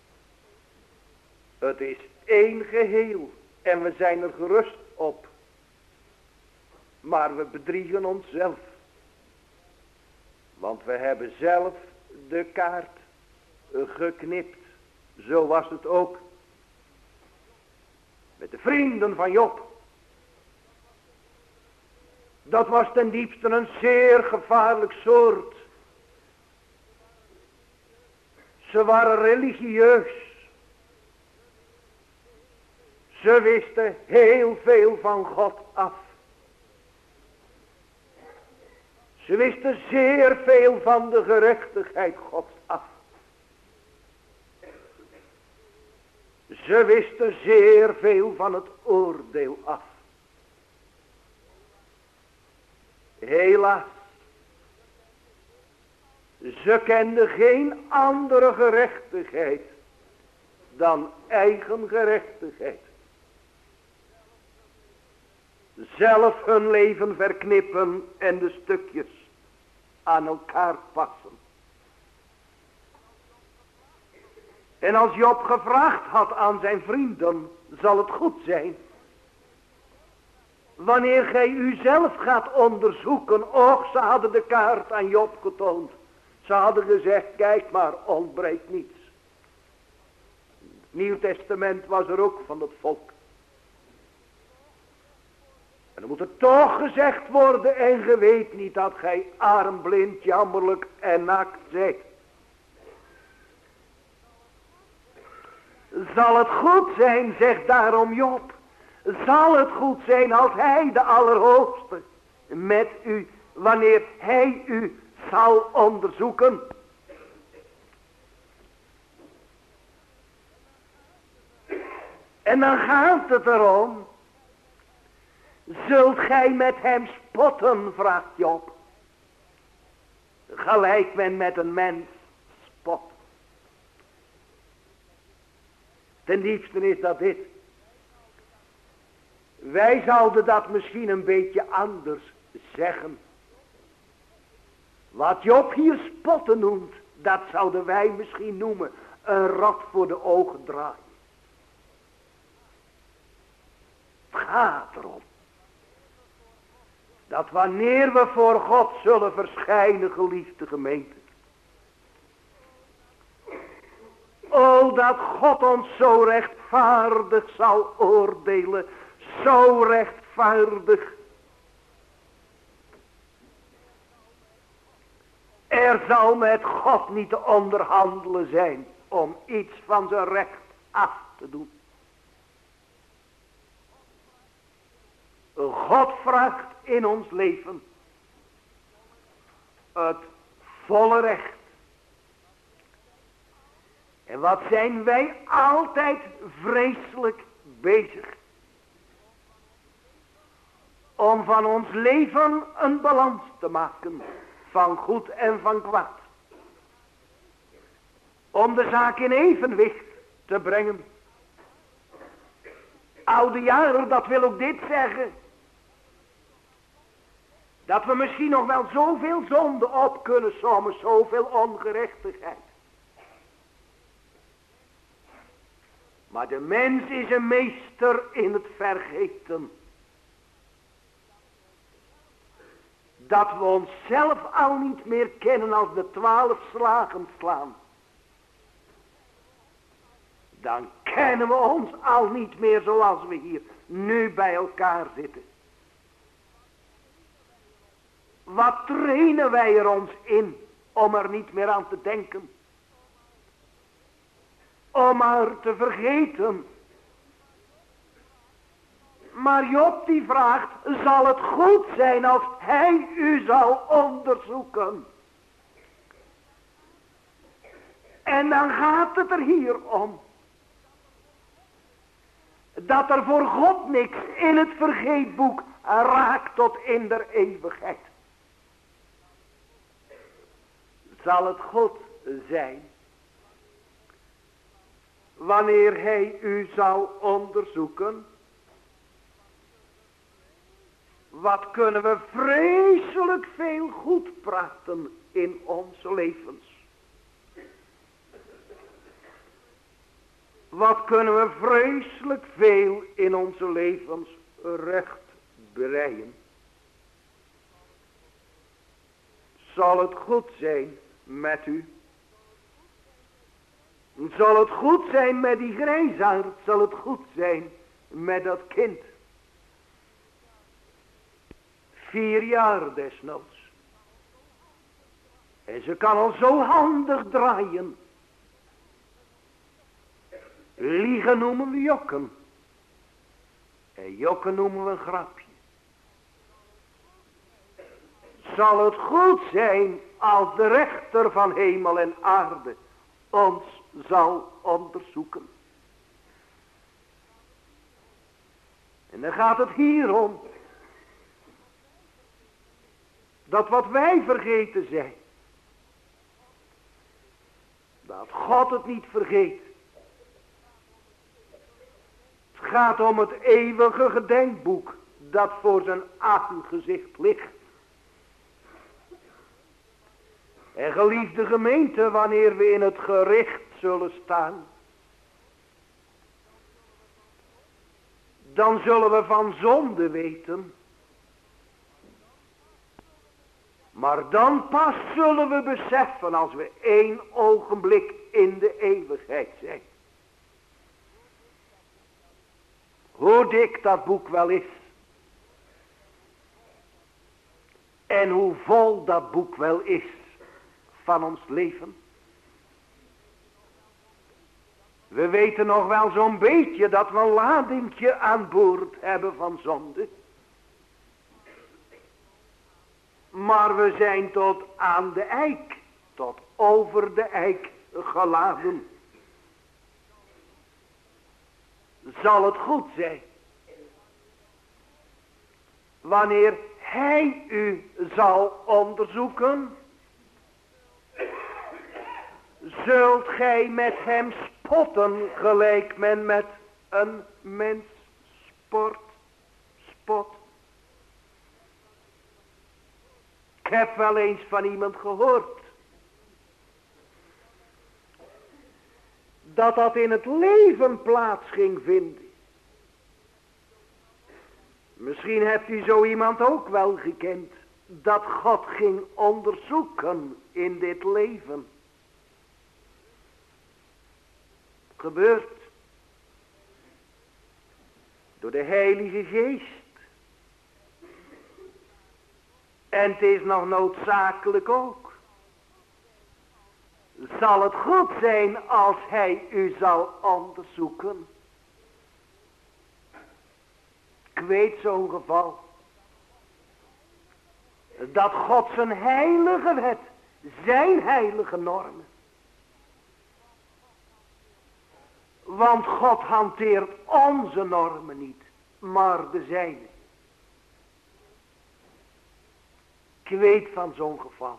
Het is één geheel en we zijn er gerust op. Maar we bedriegen onszelf. Want we hebben zelf de kaart geknipt. Zo was het ook met de vrienden van Job. Dat was ten diepste een zeer gevaarlijk soort. Ze waren religieus. Ze wisten heel veel van God af. Ze wisten zeer veel van de gerechtigheid Gods af. Ze wisten zeer veel van het oordeel af. Helaas. Ze kenden geen andere gerechtigheid dan eigen gerechtigheid. Zelf hun leven verknippen en de stukjes aan elkaar passen. En als Job gevraagd had aan zijn vrienden, zal het goed zijn wanneer gij u zelf gaat onderzoeken. Och, ze hadden de kaart aan Job getoond. Ze hadden gezegd, kijk maar, ontbreekt niets. Het Nieuw Testament was er ook van het volk. En dan moet er toch gezegd worden, en ge weet niet dat gij arm, blind, jammerlijk en naakt zijt. Zal het goed zijn, zegt daarom Job. Zal het goed zijn als hij, de Allerhoogste, met u, wanneer hij u zal onderzoeken. En dan gaat het erom. Zult gij met hem spotten, vraagt Job. Gelijk men met een mens spot. Ten diepste is dat dit. Wij zouden dat misschien een beetje anders zeggen. Wat Job hier spotten noemt, dat zouden wij misschien noemen een rad voor de ogen draaien. Het gaat erom dat wanneer we voor God zullen verschijnen, geliefde gemeente. O, dat God ons zo rechtvaardig zal oordelen. Zo rechtvaardig. Er zal met God niet te onderhandelen zijn om iets van zijn recht af te doen. God vraagt in ons leven het volle recht. En wat zijn wij altijd vreselijk bezig. Om van ons leven een balans te maken. Van goed en van kwaad. Om de zaak in evenwicht te brengen. Oude jaren, dat wil ook dit zeggen. Dat we misschien nog wel zoveel zonde op kunnen sommen. Zoveel ongerechtigheid. Maar de mens is een meester in het vergeten. Dat we onszelf al niet meer kennen als de 12 slagen slaan. Dan kennen we ons al niet meer zoals we hier nu bij elkaar zitten. Wat trainen wij er ons in om er niet meer aan te denken? Om maar te vergeten. Maar Job die vraagt, zal het goed zijn als hij u zal onderzoeken? En dan gaat het er hier om. Dat er voor God niks in het vergeetboek raakt tot in der eeuwigheid. Zal het goed zijn wanneer hij u zal onderzoeken? Wat kunnen we vreselijk veel goed praten in onze levens. Wat kunnen we vreselijk veel in onze levens recht breien. Zal het goed zijn met u? Zal het goed zijn met die grijsaard? Zal het goed zijn met dat kind? 4 jaar desnoods. En ze kan al zo handig draaien. Liegen noemen we jokken. En jokken noemen we een grapje. Zal het goed zijn als de rechter van hemel en aarde ons zal onderzoeken. En dan gaat het hier om. Dat wat wij vergeten zijn. Dat God het niet vergeet. Het gaat om het eeuwige gedenkboek dat voor zijn aangezicht ligt. En geliefde gemeente, wanneer we in het gericht zullen staan, dan zullen we van zonde weten. Maar dan pas zullen we beseffen als we 1 ogenblik in de eeuwigheid zijn. Hoe dik dat boek wel is. En hoe vol dat boek wel is van ons leven. We weten nog wel zo'n beetje dat we een ladingje aan boord hebben van zonde. Maar we zijn tot aan de eik, tot over de eik geladen. Zal het goed zijn wanneer hij u zal onderzoeken? Zult gij met hem spotten gelijk men met een mens spot? Ik heb wel eens van iemand gehoord dat in het leven plaats ging vinden. Misschien hebt u zo iemand ook wel gekend, dat God ging onderzoeken in dit leven. Gebeurt door de Heilige Geest. En het is nog noodzakelijk ook. Zal het goed zijn als hij u zal onderzoeken? Ik weet zo'n geval. Dat God zijn heilige wet, zijn heilige normen. Want God hanteert onze normen niet, maar de zijne. Ik weet van zo'n geval.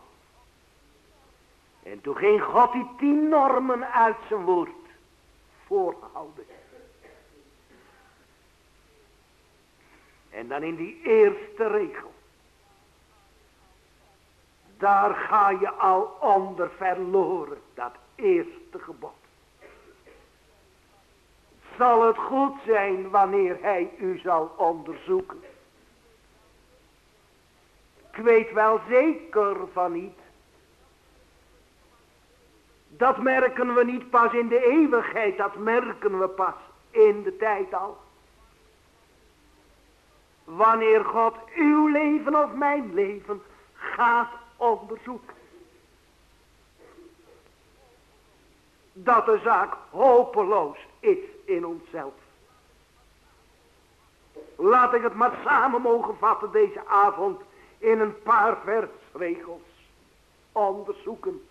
En toen ging God die 10 normen uit zijn woord voorhouden. En dan in die eerste regel. Daar ga je al onder verloren, dat eerste gebod. Zal het goed zijn wanneer hij u zal onderzoeken? Ik weet wel zeker van niet. Dat merken we niet pas in de eeuwigheid, dat merken we pas in de tijd al. Wanneer God uw leven of mijn leven gaat onderzoeken. Dat de zaak hopeloos is in onszelf. Laat ik het maar samen mogen vatten deze avond in een paar versregels. Onderzoeken.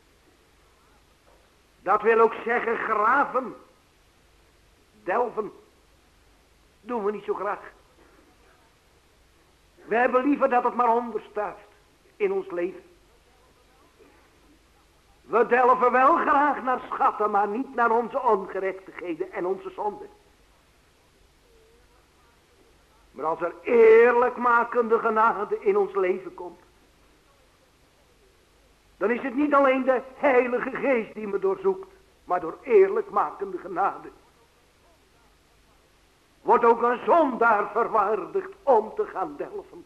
Dat wil ook zeggen graven. Delven. Doen we niet zo graag. We hebben liever dat het maar onderstuift in ons leven. We delven wel graag naar schatten, maar niet naar onze ongerechtigheden en onze zonden. Maar als er eerlijkmakende genade in ons leven komt, dan is het niet alleen de Heilige Geest die me doorzoekt, maar door eerlijkmakende genade wordt ook een zondaar verwaardigd om te gaan delven.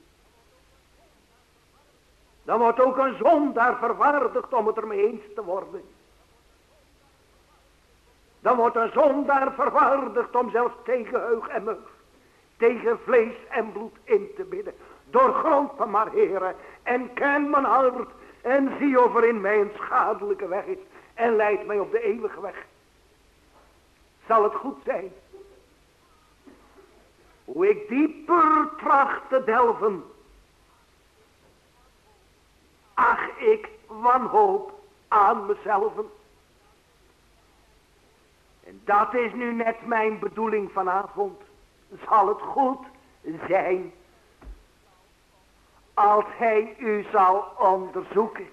Dan wordt ook een zondaar verwaardigd om het ermee eens te worden. Dan wordt een zondaar verwaardigd om zelfs tegen heug en meug, tegen vlees en bloed in te bidden. Doorgrond me maar, Heere, en ken mijn hart en zie of er in mij een schadelijke weg is en leid mij op de eeuwige weg. Zal het goed zijn hoe ik dieper tracht te delven, ach, ik wanhoop aan mezelf. En dat is nu net mijn bedoeling vanavond. Zal het goed zijn als hij u zal onderzoeken.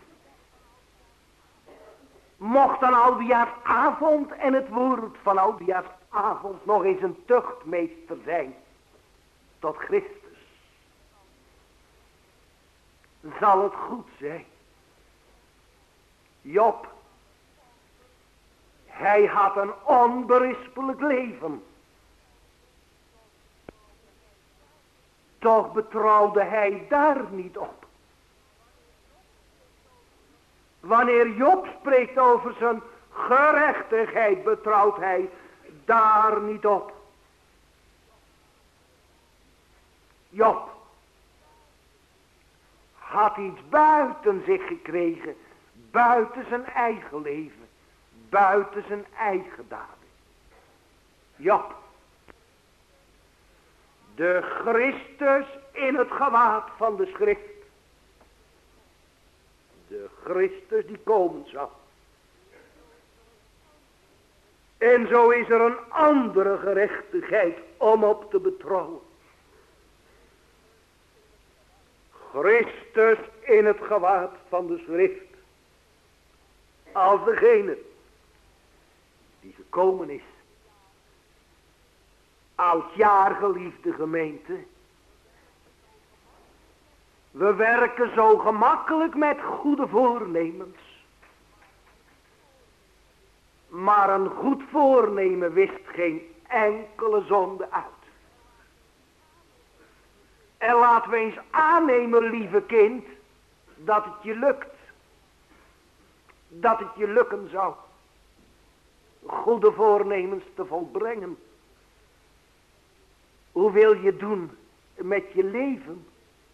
Mocht dan oudejaarsavond en het woord van oudejaarsavond nog eens een tuchtmeester zijn tot Christus, zal het goed zijn. Job, hij had een onberispelijk leven. Toch betrouwde hij daar niet op. Wanneer Job spreekt over zijn gerechtigheid, betrouwt hij daar niet op. Job had iets buiten zich gekregen, buiten zijn eigen leven, buiten zijn eigen daden. Job, de Christus in het gewaad van de schrift. De Christus die komen zal. En zo is er een andere gerechtigheid om op te betrouwen. Christus in het gewaad van de schrift. Als degene die gekomen is. Als jaargeliefde gemeente. We werken zo gemakkelijk met goede voornemens. Maar een goed voornemen wist geen enkele zonde uit. En laten we eens aannemen, lieve kind, dat het je lukt. Dat het je lukken zou. Goede voornemens te volbrengen. Hoe wil je doen met je leven?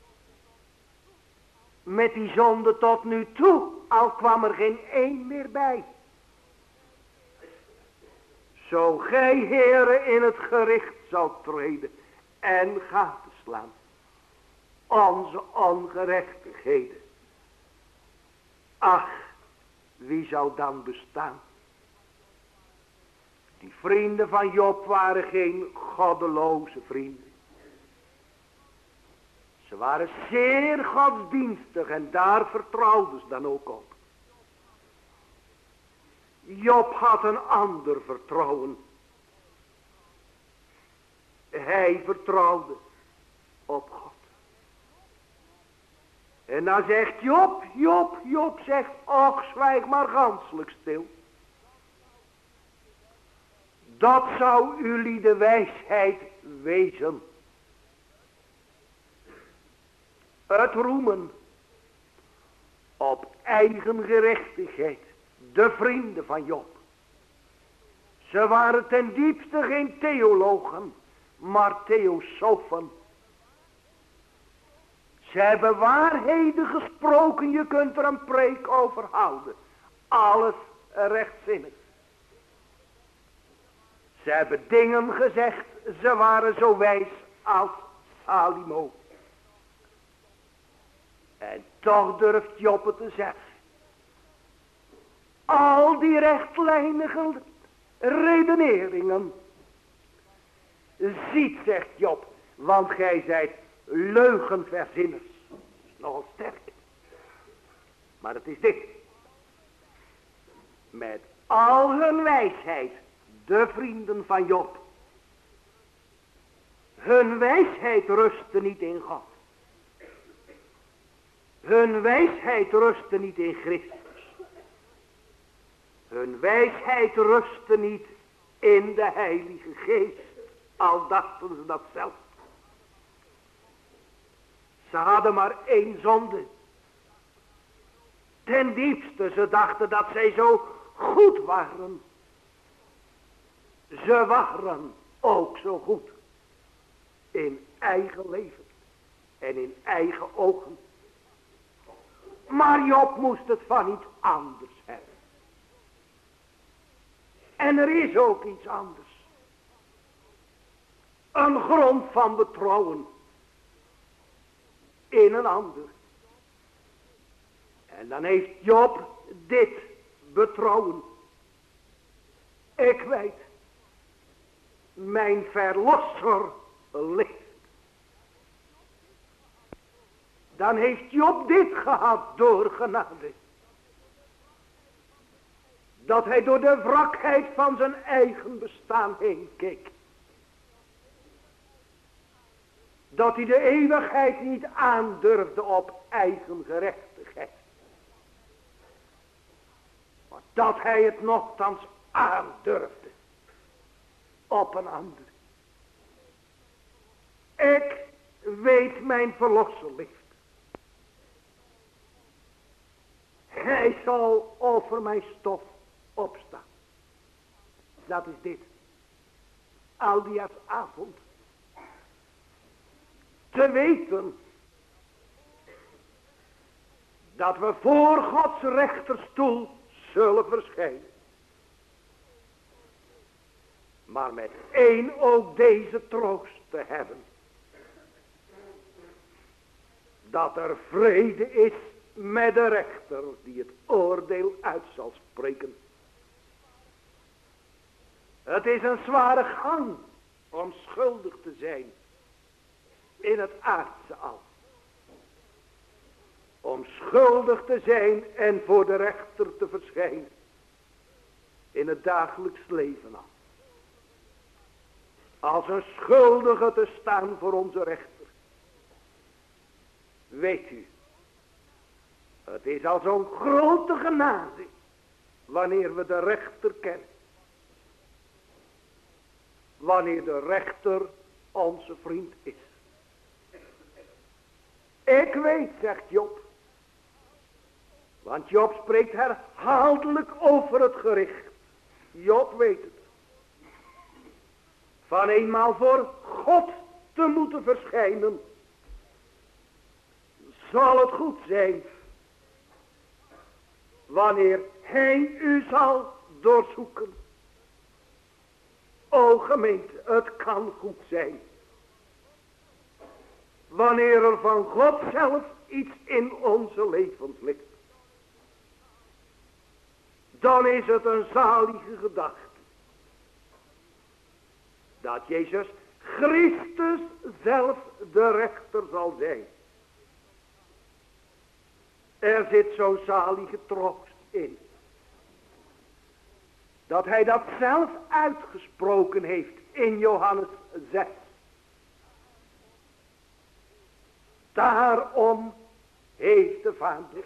Met die zonde tot nu toe, al kwam er geen één meer bij. Zo gij, Heere, in het gericht zou treden en gaten slaan. Onze ongerechtigheden. Ach, wie zou dan bestaan? Die vrienden van Job waren geen goddeloze vrienden. Ze waren zeer godsdienstig en daar vertrouwden ze dan ook op. Job had een ander vertrouwen. Hij vertrouwde op God. En dan zegt Job zegt, och, zwijg maar ganselijk stil. Dat zou jullie de wijsheid wezen. Het roemen op eigen gerechtigheid. De vrienden van Job. Ze waren ten diepste geen theologen, maar theosofen. Ze hebben waarheden gesproken, je kunt er een preek over houden. Alles rechtzinnig. Ze hebben dingen gezegd, ze waren zo wijs als Salomo. En toch durft Job het te zeggen. Al die rechtlijnige redeneringen. Ziet, zegt Job, want gij zijt leugenverzinners. Dat is nogal sterk. Maar het is dit. Met al hun wijsheid, de vrienden van Job, Hun wijsheid rustte niet in God. Hun wijsheid rustte niet in Christus. Hun wijsheid rustte niet in de Heilige Geest. Al dachten ze dat zelf. Ze hadden maar één zonde. Ten diepste, ze dachten dat zij zo goed waren. Ze waren ook zo goed. In eigen leven. En in eigen ogen. Maar Job moest het van iets anders hebben. En er is ook iets anders. Een grond van betrouwen. In een ander. En dan heeft Job dit betrouwen. Ik weet. Mijn verlosser leeft. Dan heeft Job dit gehad door genade. Dat hij door de wrakheid van zijn eigen bestaan heen keek. Dat hij de eeuwigheid niet aandurfde op eigen gerechtigheid. Maar dat hij het nochtans aandurfde op een ander. Ik weet mijn verlosser leeft. Hij zal over mijn stof opstaan. Dat is dit. Aldia's avond. Te weten dat we voor Gods rechterstoel zullen verschijnen. Maar met één ook deze troost te hebben. Dat er vrede is met de rechter die het oordeel uit zal spreken. Het is een zware gang om schuldig te zijn in het aardse al. Om schuldig te zijn en voor de rechter te verschijnen in het dagelijks leven al. Als een schuldige te staan voor onze rechter. Weet u, het is al zo'n grote genade wanneer we de rechter kennen. Wanneer de rechter onze vriend is. Ik weet, zegt Job. Want Job spreekt herhaaldelijk over het gericht. Job weet het. Van eenmaal voor God te moeten verschijnen. Zal het goed zijn. Wanneer hij u zal doorzoeken. O gemeente, het kan goed zijn. Wanneer er van God zelf iets in onze levens ligt. Dan is het een zalige gedachte. Dat Jezus Christus zelf de rechter zal zijn. Er zit zo'n zalige troost in. Dat hij dat zelf uitgesproken heeft in Johannes 6. Daarom heeft de Vader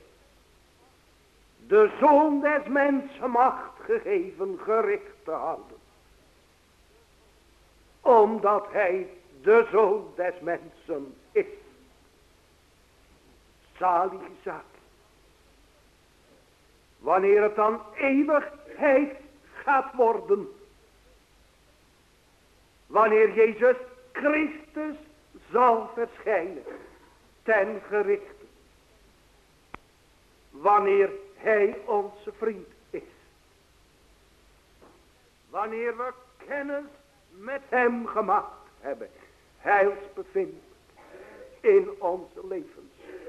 de Zoon des mensen macht gegeven gericht te houden. Omdat hij de Zoon des mensen is. Zalige zaak. Wanneer het dan eeuwigheid gaat worden. Wanneer Jezus Christus zal verschijnen. Ten gerichte. Wanneer hij onze vriend is. Wanneer we kennis met hem gemaakt hebben. Heilsbevind in onze levens.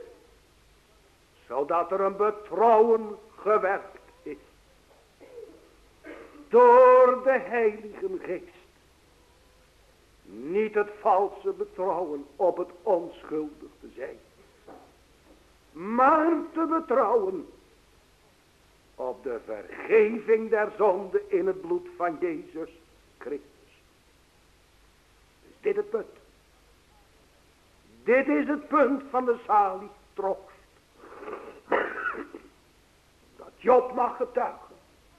Zodat er een betrouwen gewerkt is. Door de Heilige Geest. Niet het valse betrouwen op het onschuldig te zijn. Maar te betrouwen op de vergeving der zonde in het bloed van Jezus Christus. dit het punt. Dit is het punt van de zalig troost. Dat Job mag getuigen.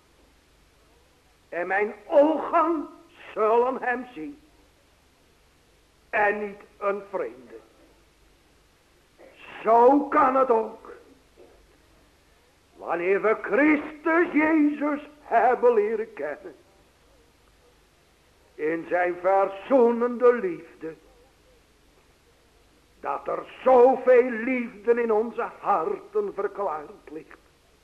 En mijn ogen zullen hem zien. En niet een vreemde. Zo kan het ook. Wanneer we Christus Jezus hebben leren kennen. In zijn verzoenende liefde. Dat er zoveel liefde in onze harten verklaard ligt.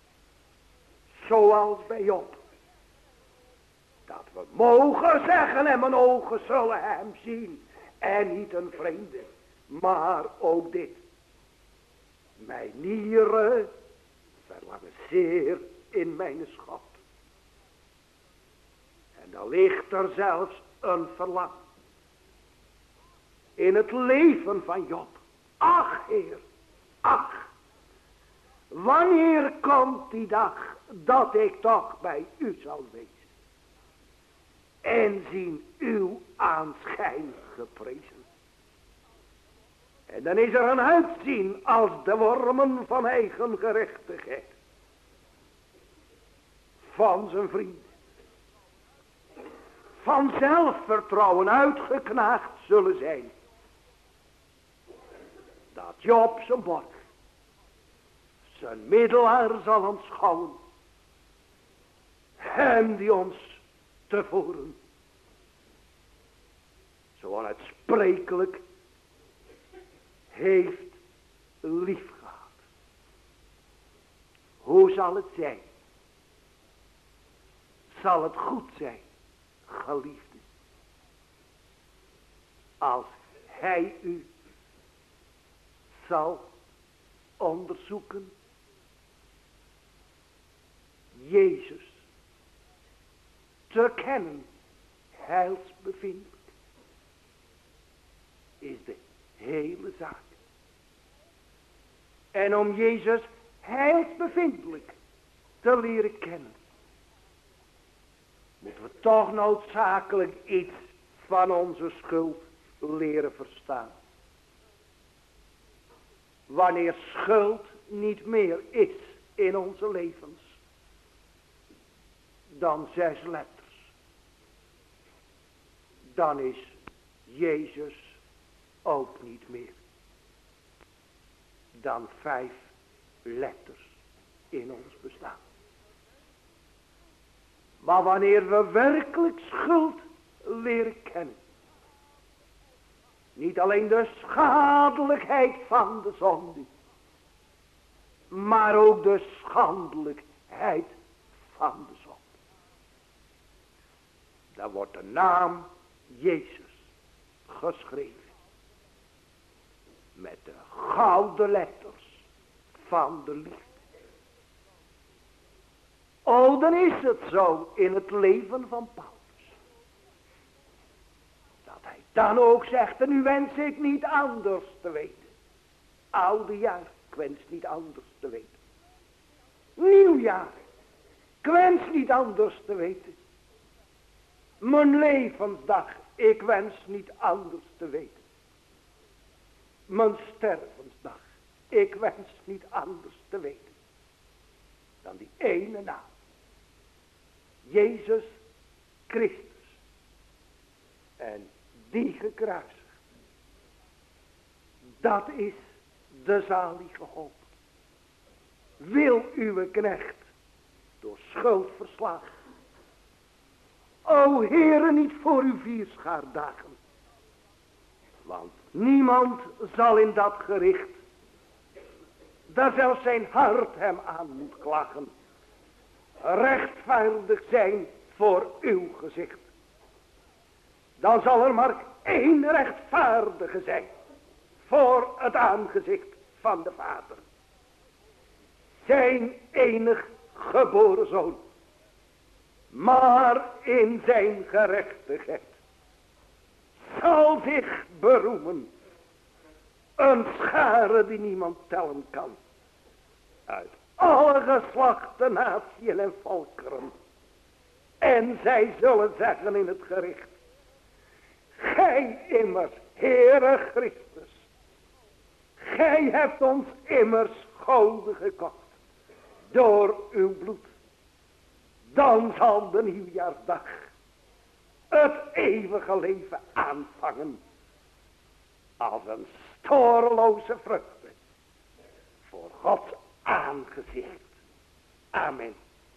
Zoals bij Job. Dat we mogen zeggen en mijn ogen zullen hem zien. En niet een vreemde. Maar ook dit. Mijn nieren verlangen zeer in mijn schat. En dan ligt er zelfs een verlangen. In het leven van Job. Ach Heer, ach. Wanneer komt die dag dat ik toch bij u zal wezen. En zien uw aanschijn geprezen. En dan is er een uitzien als de wormen van eigen gerechtigheid. Van zijn vrienden. Van zelfvertrouwen uitgeknaagd zullen zijn. Dat Job zijn borg, zijn middelaar zal aanschouwen. Hem die ons tevoren zo onuitsprekelijk heeft lief gehad. Hoe zal het zijn? Zal het goed zijn, geliefde, als hij u zal onderzoeken? Jezus te kennen, heilsbevindelijk, is de hele zaak. En om Jezus heilsbevindelijk te leren kennen, moeten we toch noodzakelijk iets van onze schuld leren verstaan. Wanneer schuld niet meer is in onze levens dan 6 letters, dan is Jezus ook niet meer dan 5 letters in ons bestaan. Maar wanneer we werkelijk schuld leren kennen, niet alleen de schadelijkheid van de zonde, maar ook de schandelijkheid van de zonde, dan wordt de naam Jezus geschreven met de gouden letters van de liefde. O, dan is het zo in het leven van Paulus, dat hij dan ook zegt, en nu wens ik niet anders te weten. Oude jaar, ik wens niet anders te weten. Nieuwjaar, ik wens niet anders te weten. Mijn levensdag, ik wens niet anders te weten. Mijn stervensdag, ik wens niet anders te weten dan die ene naam. Jezus Christus. En die gekruisigd. Dat is de zalige hoop. Wil uw knecht door schuld verslagen. O Heere, niet voor uw vierschaardagen. Want niemand zal in dat gericht, daar zelfs zijn hart hem aan moet klagen, rechtvaardig zijn voor uw gezicht. Dan zal er maar 1 rechtvaardige zijn voor het aangezicht van de Vader. Zijn enig geboren zoon. Maar in zijn gerechtigheid zal zich beroemen een schare die niemand tellen kan. Uit alle geslachten, natieën en volkeren. En zij zullen zeggen in het gericht: Gij immers, Heere Christus, gij hebt ons immers gouden gekocht door uw bloed. Dan zal de nieuwjaarsdag het eeuwige leven aanvangen als een storeloze vruchten voor Gods aangezicht. Amen.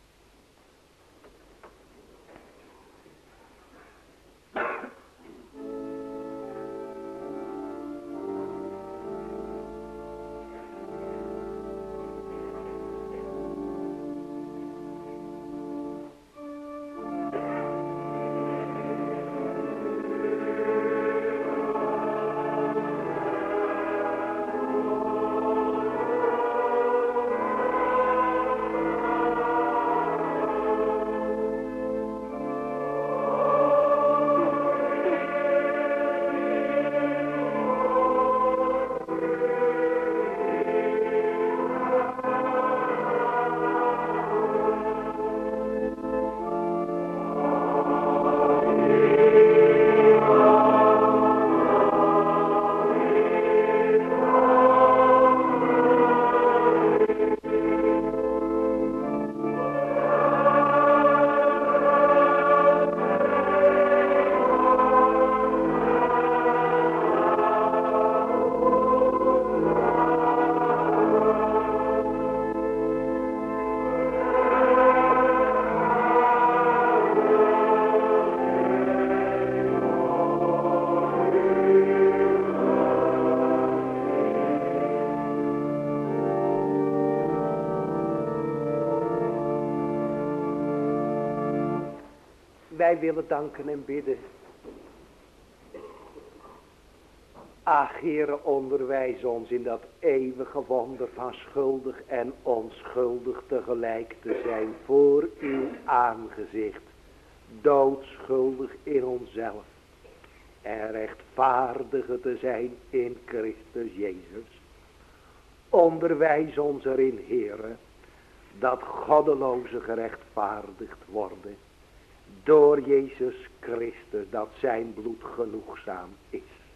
Wij willen danken en bidden. Ach, Heere, onderwijs ons in dat eeuwige wonder van schuldig en onschuldig tegelijk te zijn voor uw aangezicht. Doodschuldig in onszelf en rechtvaardige te zijn in Christus Jezus. Onderwijs ons erin, Heere, dat goddeloze gerechtvaardigd worden door Jezus Christus, dat zijn bloed genoegzaam is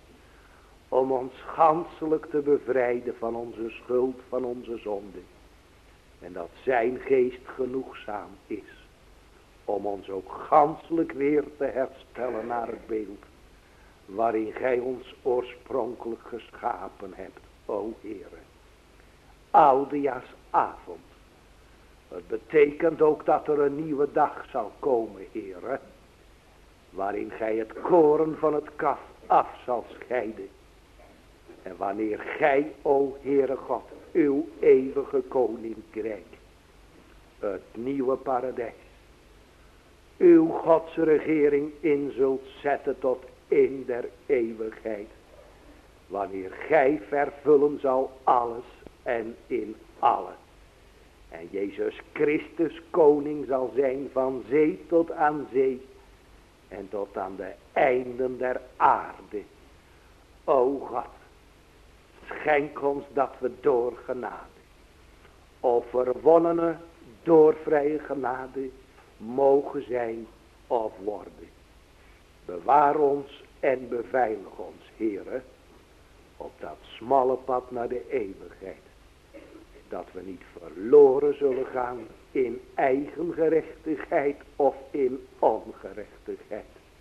om ons ganselijk te bevrijden van onze schuld, van onze zonde, en dat zijn geest genoegzaam is om ons ook ganselijk weer te herstellen naar het beeld waarin gij ons oorspronkelijk geschapen hebt, o Heere. Oudejaarsavond. Het betekent ook dat er een nieuwe dag zal komen, Heere, waarin gij het koren van het kaf af zal scheiden. En wanneer gij, o Heere God, uw eeuwige koninkrijk, het nieuwe paradijs, uw Gods regering in zult zetten tot in der eeuwigheid, wanneer gij vervullen zal alles en in allen. En Jezus Christus koning zal zijn van zee tot aan zee en tot aan de einden der aarde. O God, schenk ons dat we door genade, overwonnenen door vrije genade, mogen zijn of worden. Bewaar ons en beveilig ons, Heere, op dat smalle pad naar de eeuwigheid. Dat we niet verloren zullen gaan in eigen gerechtigheid of in ongerechtigheid.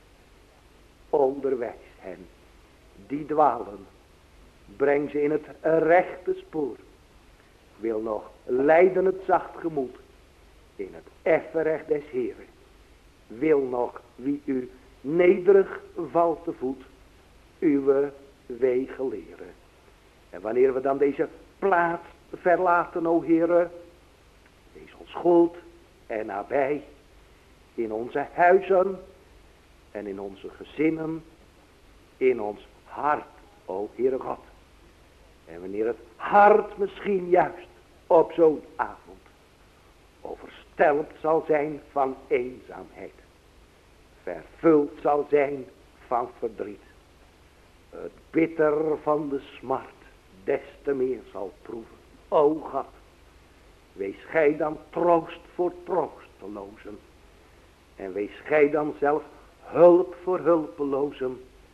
Onderwijs hen die dwalen. Breng ze in het rechte spoor. Wil nog leiden het zacht gemoed in het effen recht des Heeren. Wil nog wie u nederig valt te voet uw wegen leren. En wanneer we dan deze plaats verlaten, o Heere, wees ons goed en nabij in onze huizen en in onze gezinnen, in ons hart, o Heere God. En wanneer het hart misschien juist op zo'n avond overstelpt zal zijn van eenzaamheid, vervuld zal zijn van verdriet, het bitter van de smart des te meer zal proeven. O God, wees gij dan troost voor troostelozen. En wees gij dan zelf hulp voor hulpelozen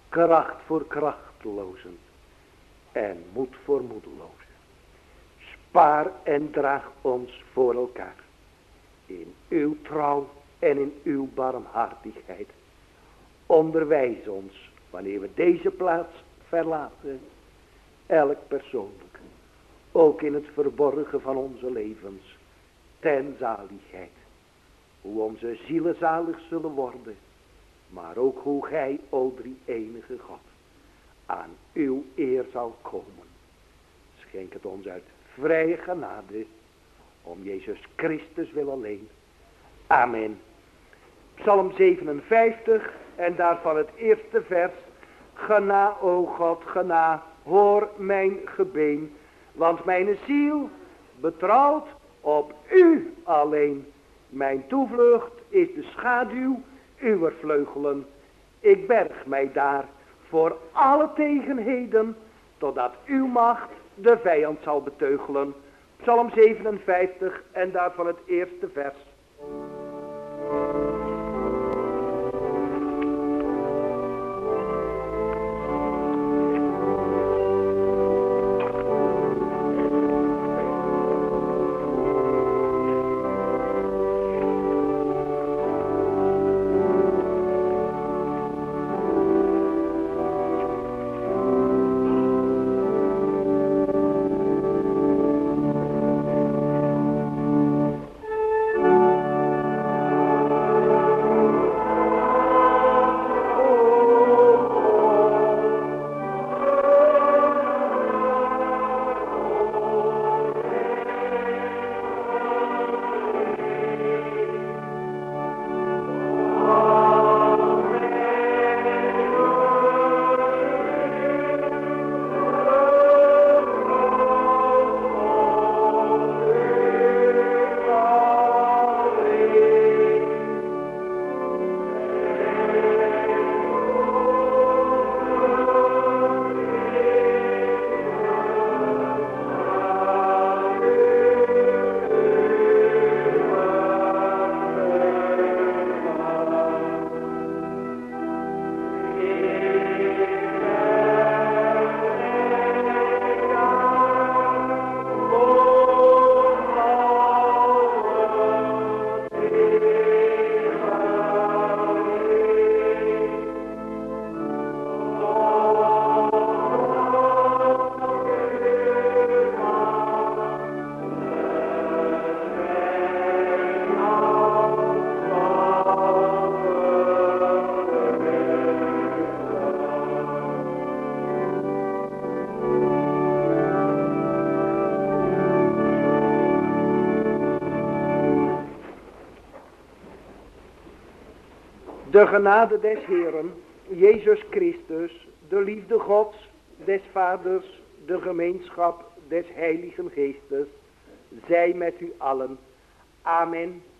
kracht voor krachtelozen en moed voor moedelozen. Spaar en draag ons voor elkaar in uw trouw en in uw barmhartigheid. Onderwijs ons wanneer we deze plaats verlaten, elk persoonlijk, ook in het verborgen van onze levens, ten zaligheid. Hoe onze zielen zalig zullen worden, maar ook hoe gij, o drie-enige God, aan uw eer zal komen. Schenk het ons uit vrije genade, om Jezus Christus wil alleen. Amen. Psalm 57 en daarvan het eerste vers. Gena, o God, gena, hoor mijn gebeen, want mijn ziel betrouwt op u alleen. Mijn toevlucht is de schaduw uwer vleugelen. Ik berg mij daar voor alle tegenheden, totdat uw macht de vijand zal beteugelen. Psalm 57 en daarvan het eerste vers. De genade des Heeren, Jezus Christus, de liefde Gods, des Vaders, de gemeenschap des Heiligen Geestes, zij met u allen. Amen.